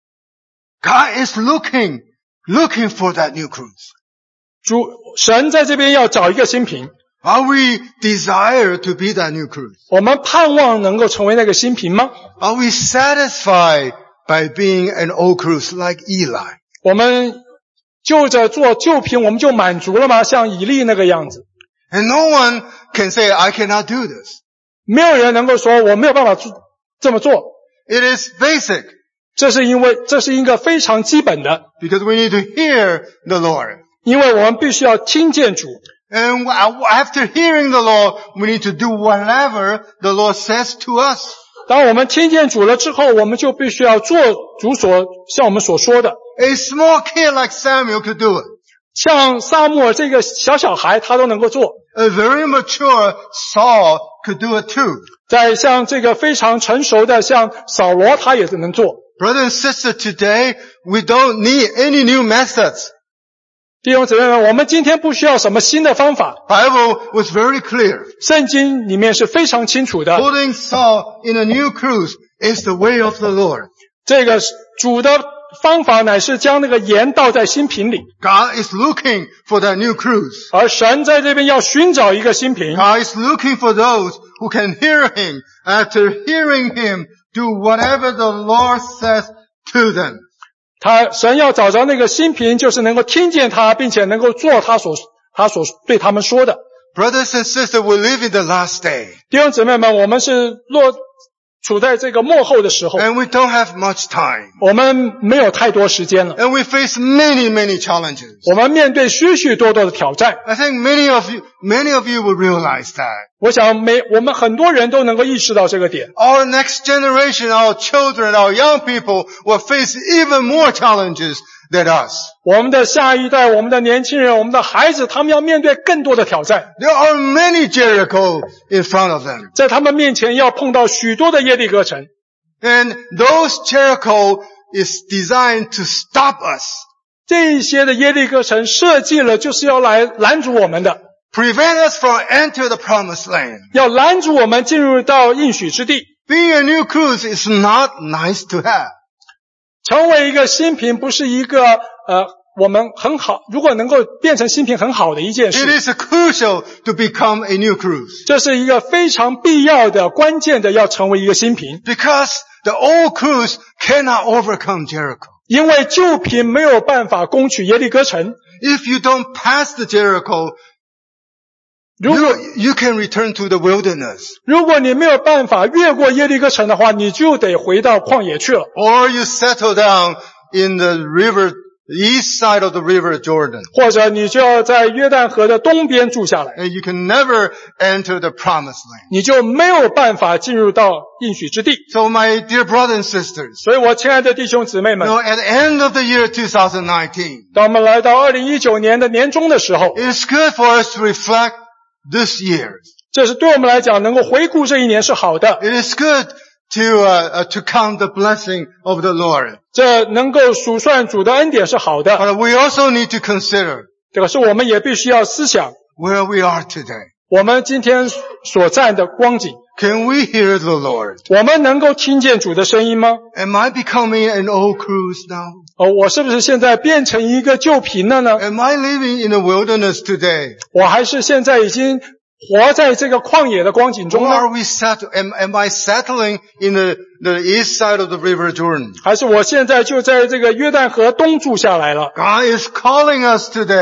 God is looking, looking for that new cruise. 主神在这边要找一个新瓶， Are we desire to be that new cruise? 我们盼望能够成为那个新瓶吗？ Are we satisfied by being an old cruise like Eli? 我们就着做旧瓶我们就满足了吗？像以利那个样子， And no one can say, I cannot do this. 没有人能够说我没有办法做这么做。 It is basic 这是因为这是一个非常基本的， because we need to hear the Lord. 因为我们必须要听见主。 And after hearing the Lord, we need to do whatever the Lord says to us. 当我们听见主了之后，我们就必须要做主所向我们所说的。 A small kid like Samuel could do it. 像撒母耳这个小小孩，他都能够做。 A very mature Saul could do it too. 在像这个非常成熟的像扫罗，他也是能做。 Brother and sister, today we don't need any new methods. 弟兄姊妹们，我们今天不需要什么新的方法， Bible was very clear. 圣经里面是非常清楚的。 Putting Saul in a new cruise is the way of the Lord. 这个主的方法乃是将那个盐倒在新瓶里， God is looking for that new cruise. 而神在这边要寻找一个新瓶。 God is looking for those who can hear Him. After hearing Him, do whatever the Lord says to them. 他神要找着那个新瓶，就是能够听见他，并且能够做他所他所对他们说的。 Brothers and sisters, we live in the last day. 弟兄姊妹们，我们是落处在这个末后的时候， And we don't have much time. 我们没有太多时间了， And we face many, many challenges. 我们面对许许多多的挑战。 I think many of you, many of you will realize that. 我想每我们很多人都能够意识到这个点。 Our next generation, our children, our young people will face even more challenges than us. 我们的下一代，我们的年轻人，我们的孩子，他们要面对更多的挑战， There are many Jericho in front of them. 在他们面前要碰到许多的耶利哥城， And those Jericho is designed to stop us, 这一些的耶利哥城设计了就是要来拦阻我们的， prevent us from enter the promised land. 要拦阻我们进入到应许之地。 Being a new cruise is not nice to have. 成为一个新瓶不是一个呃我们很好，如果能够变成新瓶很好的一件 It 事， is crucial to become a new cruise. 这是一个非常必要的、关键的，要成为一个新瓶。 Because the old cruise cannot overcome Jericho. 因为旧瓶没有办法攻取耶利哥城， If you don't pass the Jericho, 如果 you, you can return to the wilderness. 如果你没有办法越过耶利哥城的话，你就得回到旷野去了， Or you settle down in the river, the east side of the river Jordan. 或者你就要在约旦河的东边住下来， And you can never enter the promised land. 你就没有办法进入到应许之地。 So my dear brothers and sisters, 所以我亲爱的弟兄姊妹 you 们， know, at the end of the year twenty nineteen, 当我们来到二零一九年的年终的时候， it is good for us to reflect this year. 这是对我们来讲能够回顾这一年是好的， It is good to, uh, uh, to count the blessing of the Lord. 这能够数算主的恩典是好的。 But we also need to consider 这个是我们也必须要思想， where we are today. 我们今天所站的光景， Can we hear the Lord? 我们能够听见主的声音吗？ Am I becoming an old cruise now? 哦，我是不是现在变成一个旧瓶了呢？ Am I living in the wilderness today? 我还是现在已经活在这个旷野的光景 Or 中呢？ are we settled? Am, am I settling in the, the east side of the river Jordan? 还是我现在就在这个约旦河东住下来了？ God is calling us today.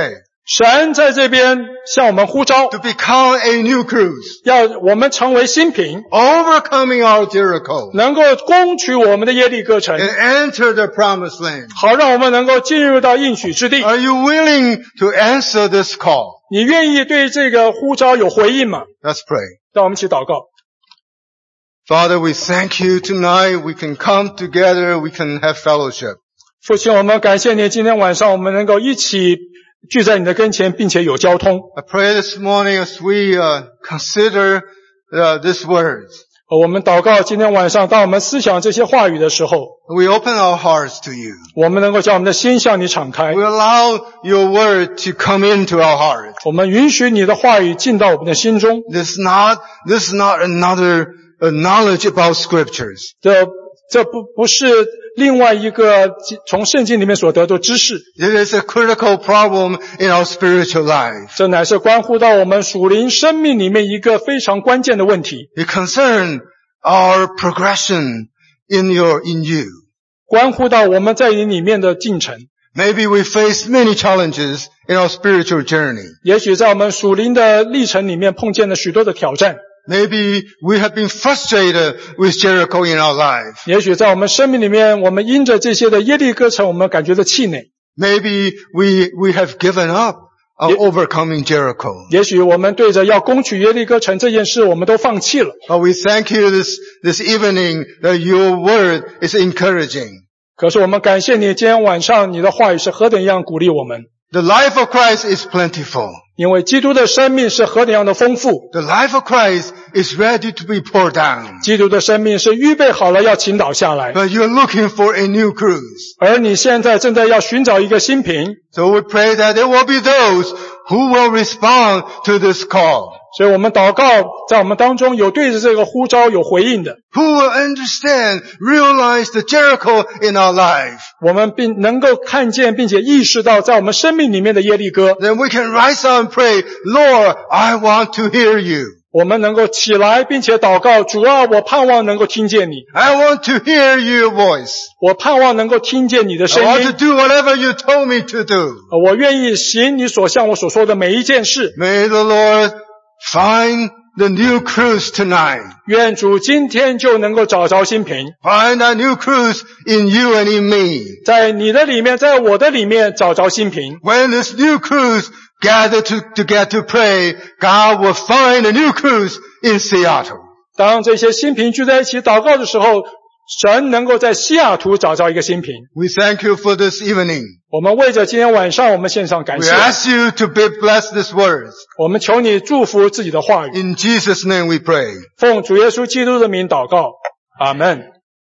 神在这边向我们呼召， to become a new cruise, 要我们成为新品， overcoming our Jericho, 能够攻取我们的耶利哥城， and enter the promised land. 好让我们能够进入到应许之地。 Are you willing to answer this call? 你愿意对这个呼召有回应吗？ Let's pray. 让我们一起祷告。 Father, we thank you tonight. We can come together. We can have fellowship. 父亲，我们感谢你，今天晚上我们能够一起聚在你的跟前，并且有交通。 I pray this morning as we uh, consider uh, these words, 我们祷告，今天晚上当我们思想这些话语的时候， we open our hearts to you. 我们能够将我们的心向你敞开， We allow your word to come into our heart. 我们允许你的话语进到我们的心中。 This is not, this is not another uh, knowledge about scriptures. 这这不不是另外一个从圣经里面所得的知识， It is a critical problem in our spiritual life. 这乃是关乎到我们属灵生命里面一个非常关键的问题， It concerns our progression in your, in you. 关乎到我们在你里面的进程。 Maybe we face many challenges in our spiritual journey. 也许在我们属灵的历程里面碰见了许多的挑战， Maybe we have been frustrated with Jericho in our life. 也许在我们生命里面，我们因着这些的耶利哥城，我们感觉到气馁。 Maybe we, we have given up on overcoming Jericho. 也许我们对着要攻取耶利哥城这件事，我们都放弃了。 But we thank you this, this evening that your word is encouraging. 可是我们感谢你，今天晚上你的话语是何等样鼓励我们， The life of Christ is plentiful. 因为基督的生命是何等样的丰富， The life of Christ is ready to be poured down. 基督的生命是预备好了要倾倒下来， But you're looking for a new cruise. 而你现在正在要寻找一个新品。 So we pray that there will be those who will respond to this call. 所以我们祷告，在我们当中有对着这个呼召有回应的， Who will understand, realize the Jericho in our life. 我们并能够看见并且意识到在我们生命里面的耶利哥， Then we can rise up and pray, Lord, I want to hear you. 我们能够起来并且祷告，主啊，我盼望能够听见你， I want to hear your voice. 我盼望能够听见你的 I 声 want 音 to，do whatever you told me to do. 我愿意行你所向我所说的每一件事。 May the Lord find the new cruise tonight. 愿主今天就能够找着新品， Find a new cruise in you and in me. 在你的里面，在我的里面找着新品。 When this new cruise gather to, together to pray, God will find a new cruise in Seattle. 当这些新品聚在一起祷告的时候，神能够在西雅图找着一个新品。 We thank you for this evening. 我们为着今天晚上我们献上感 We 谢， ask you to be bless these words. 我们求你祝福自己的话语， In Jesus' name we pray. 奉主耶稣基督的名祷告，阿门。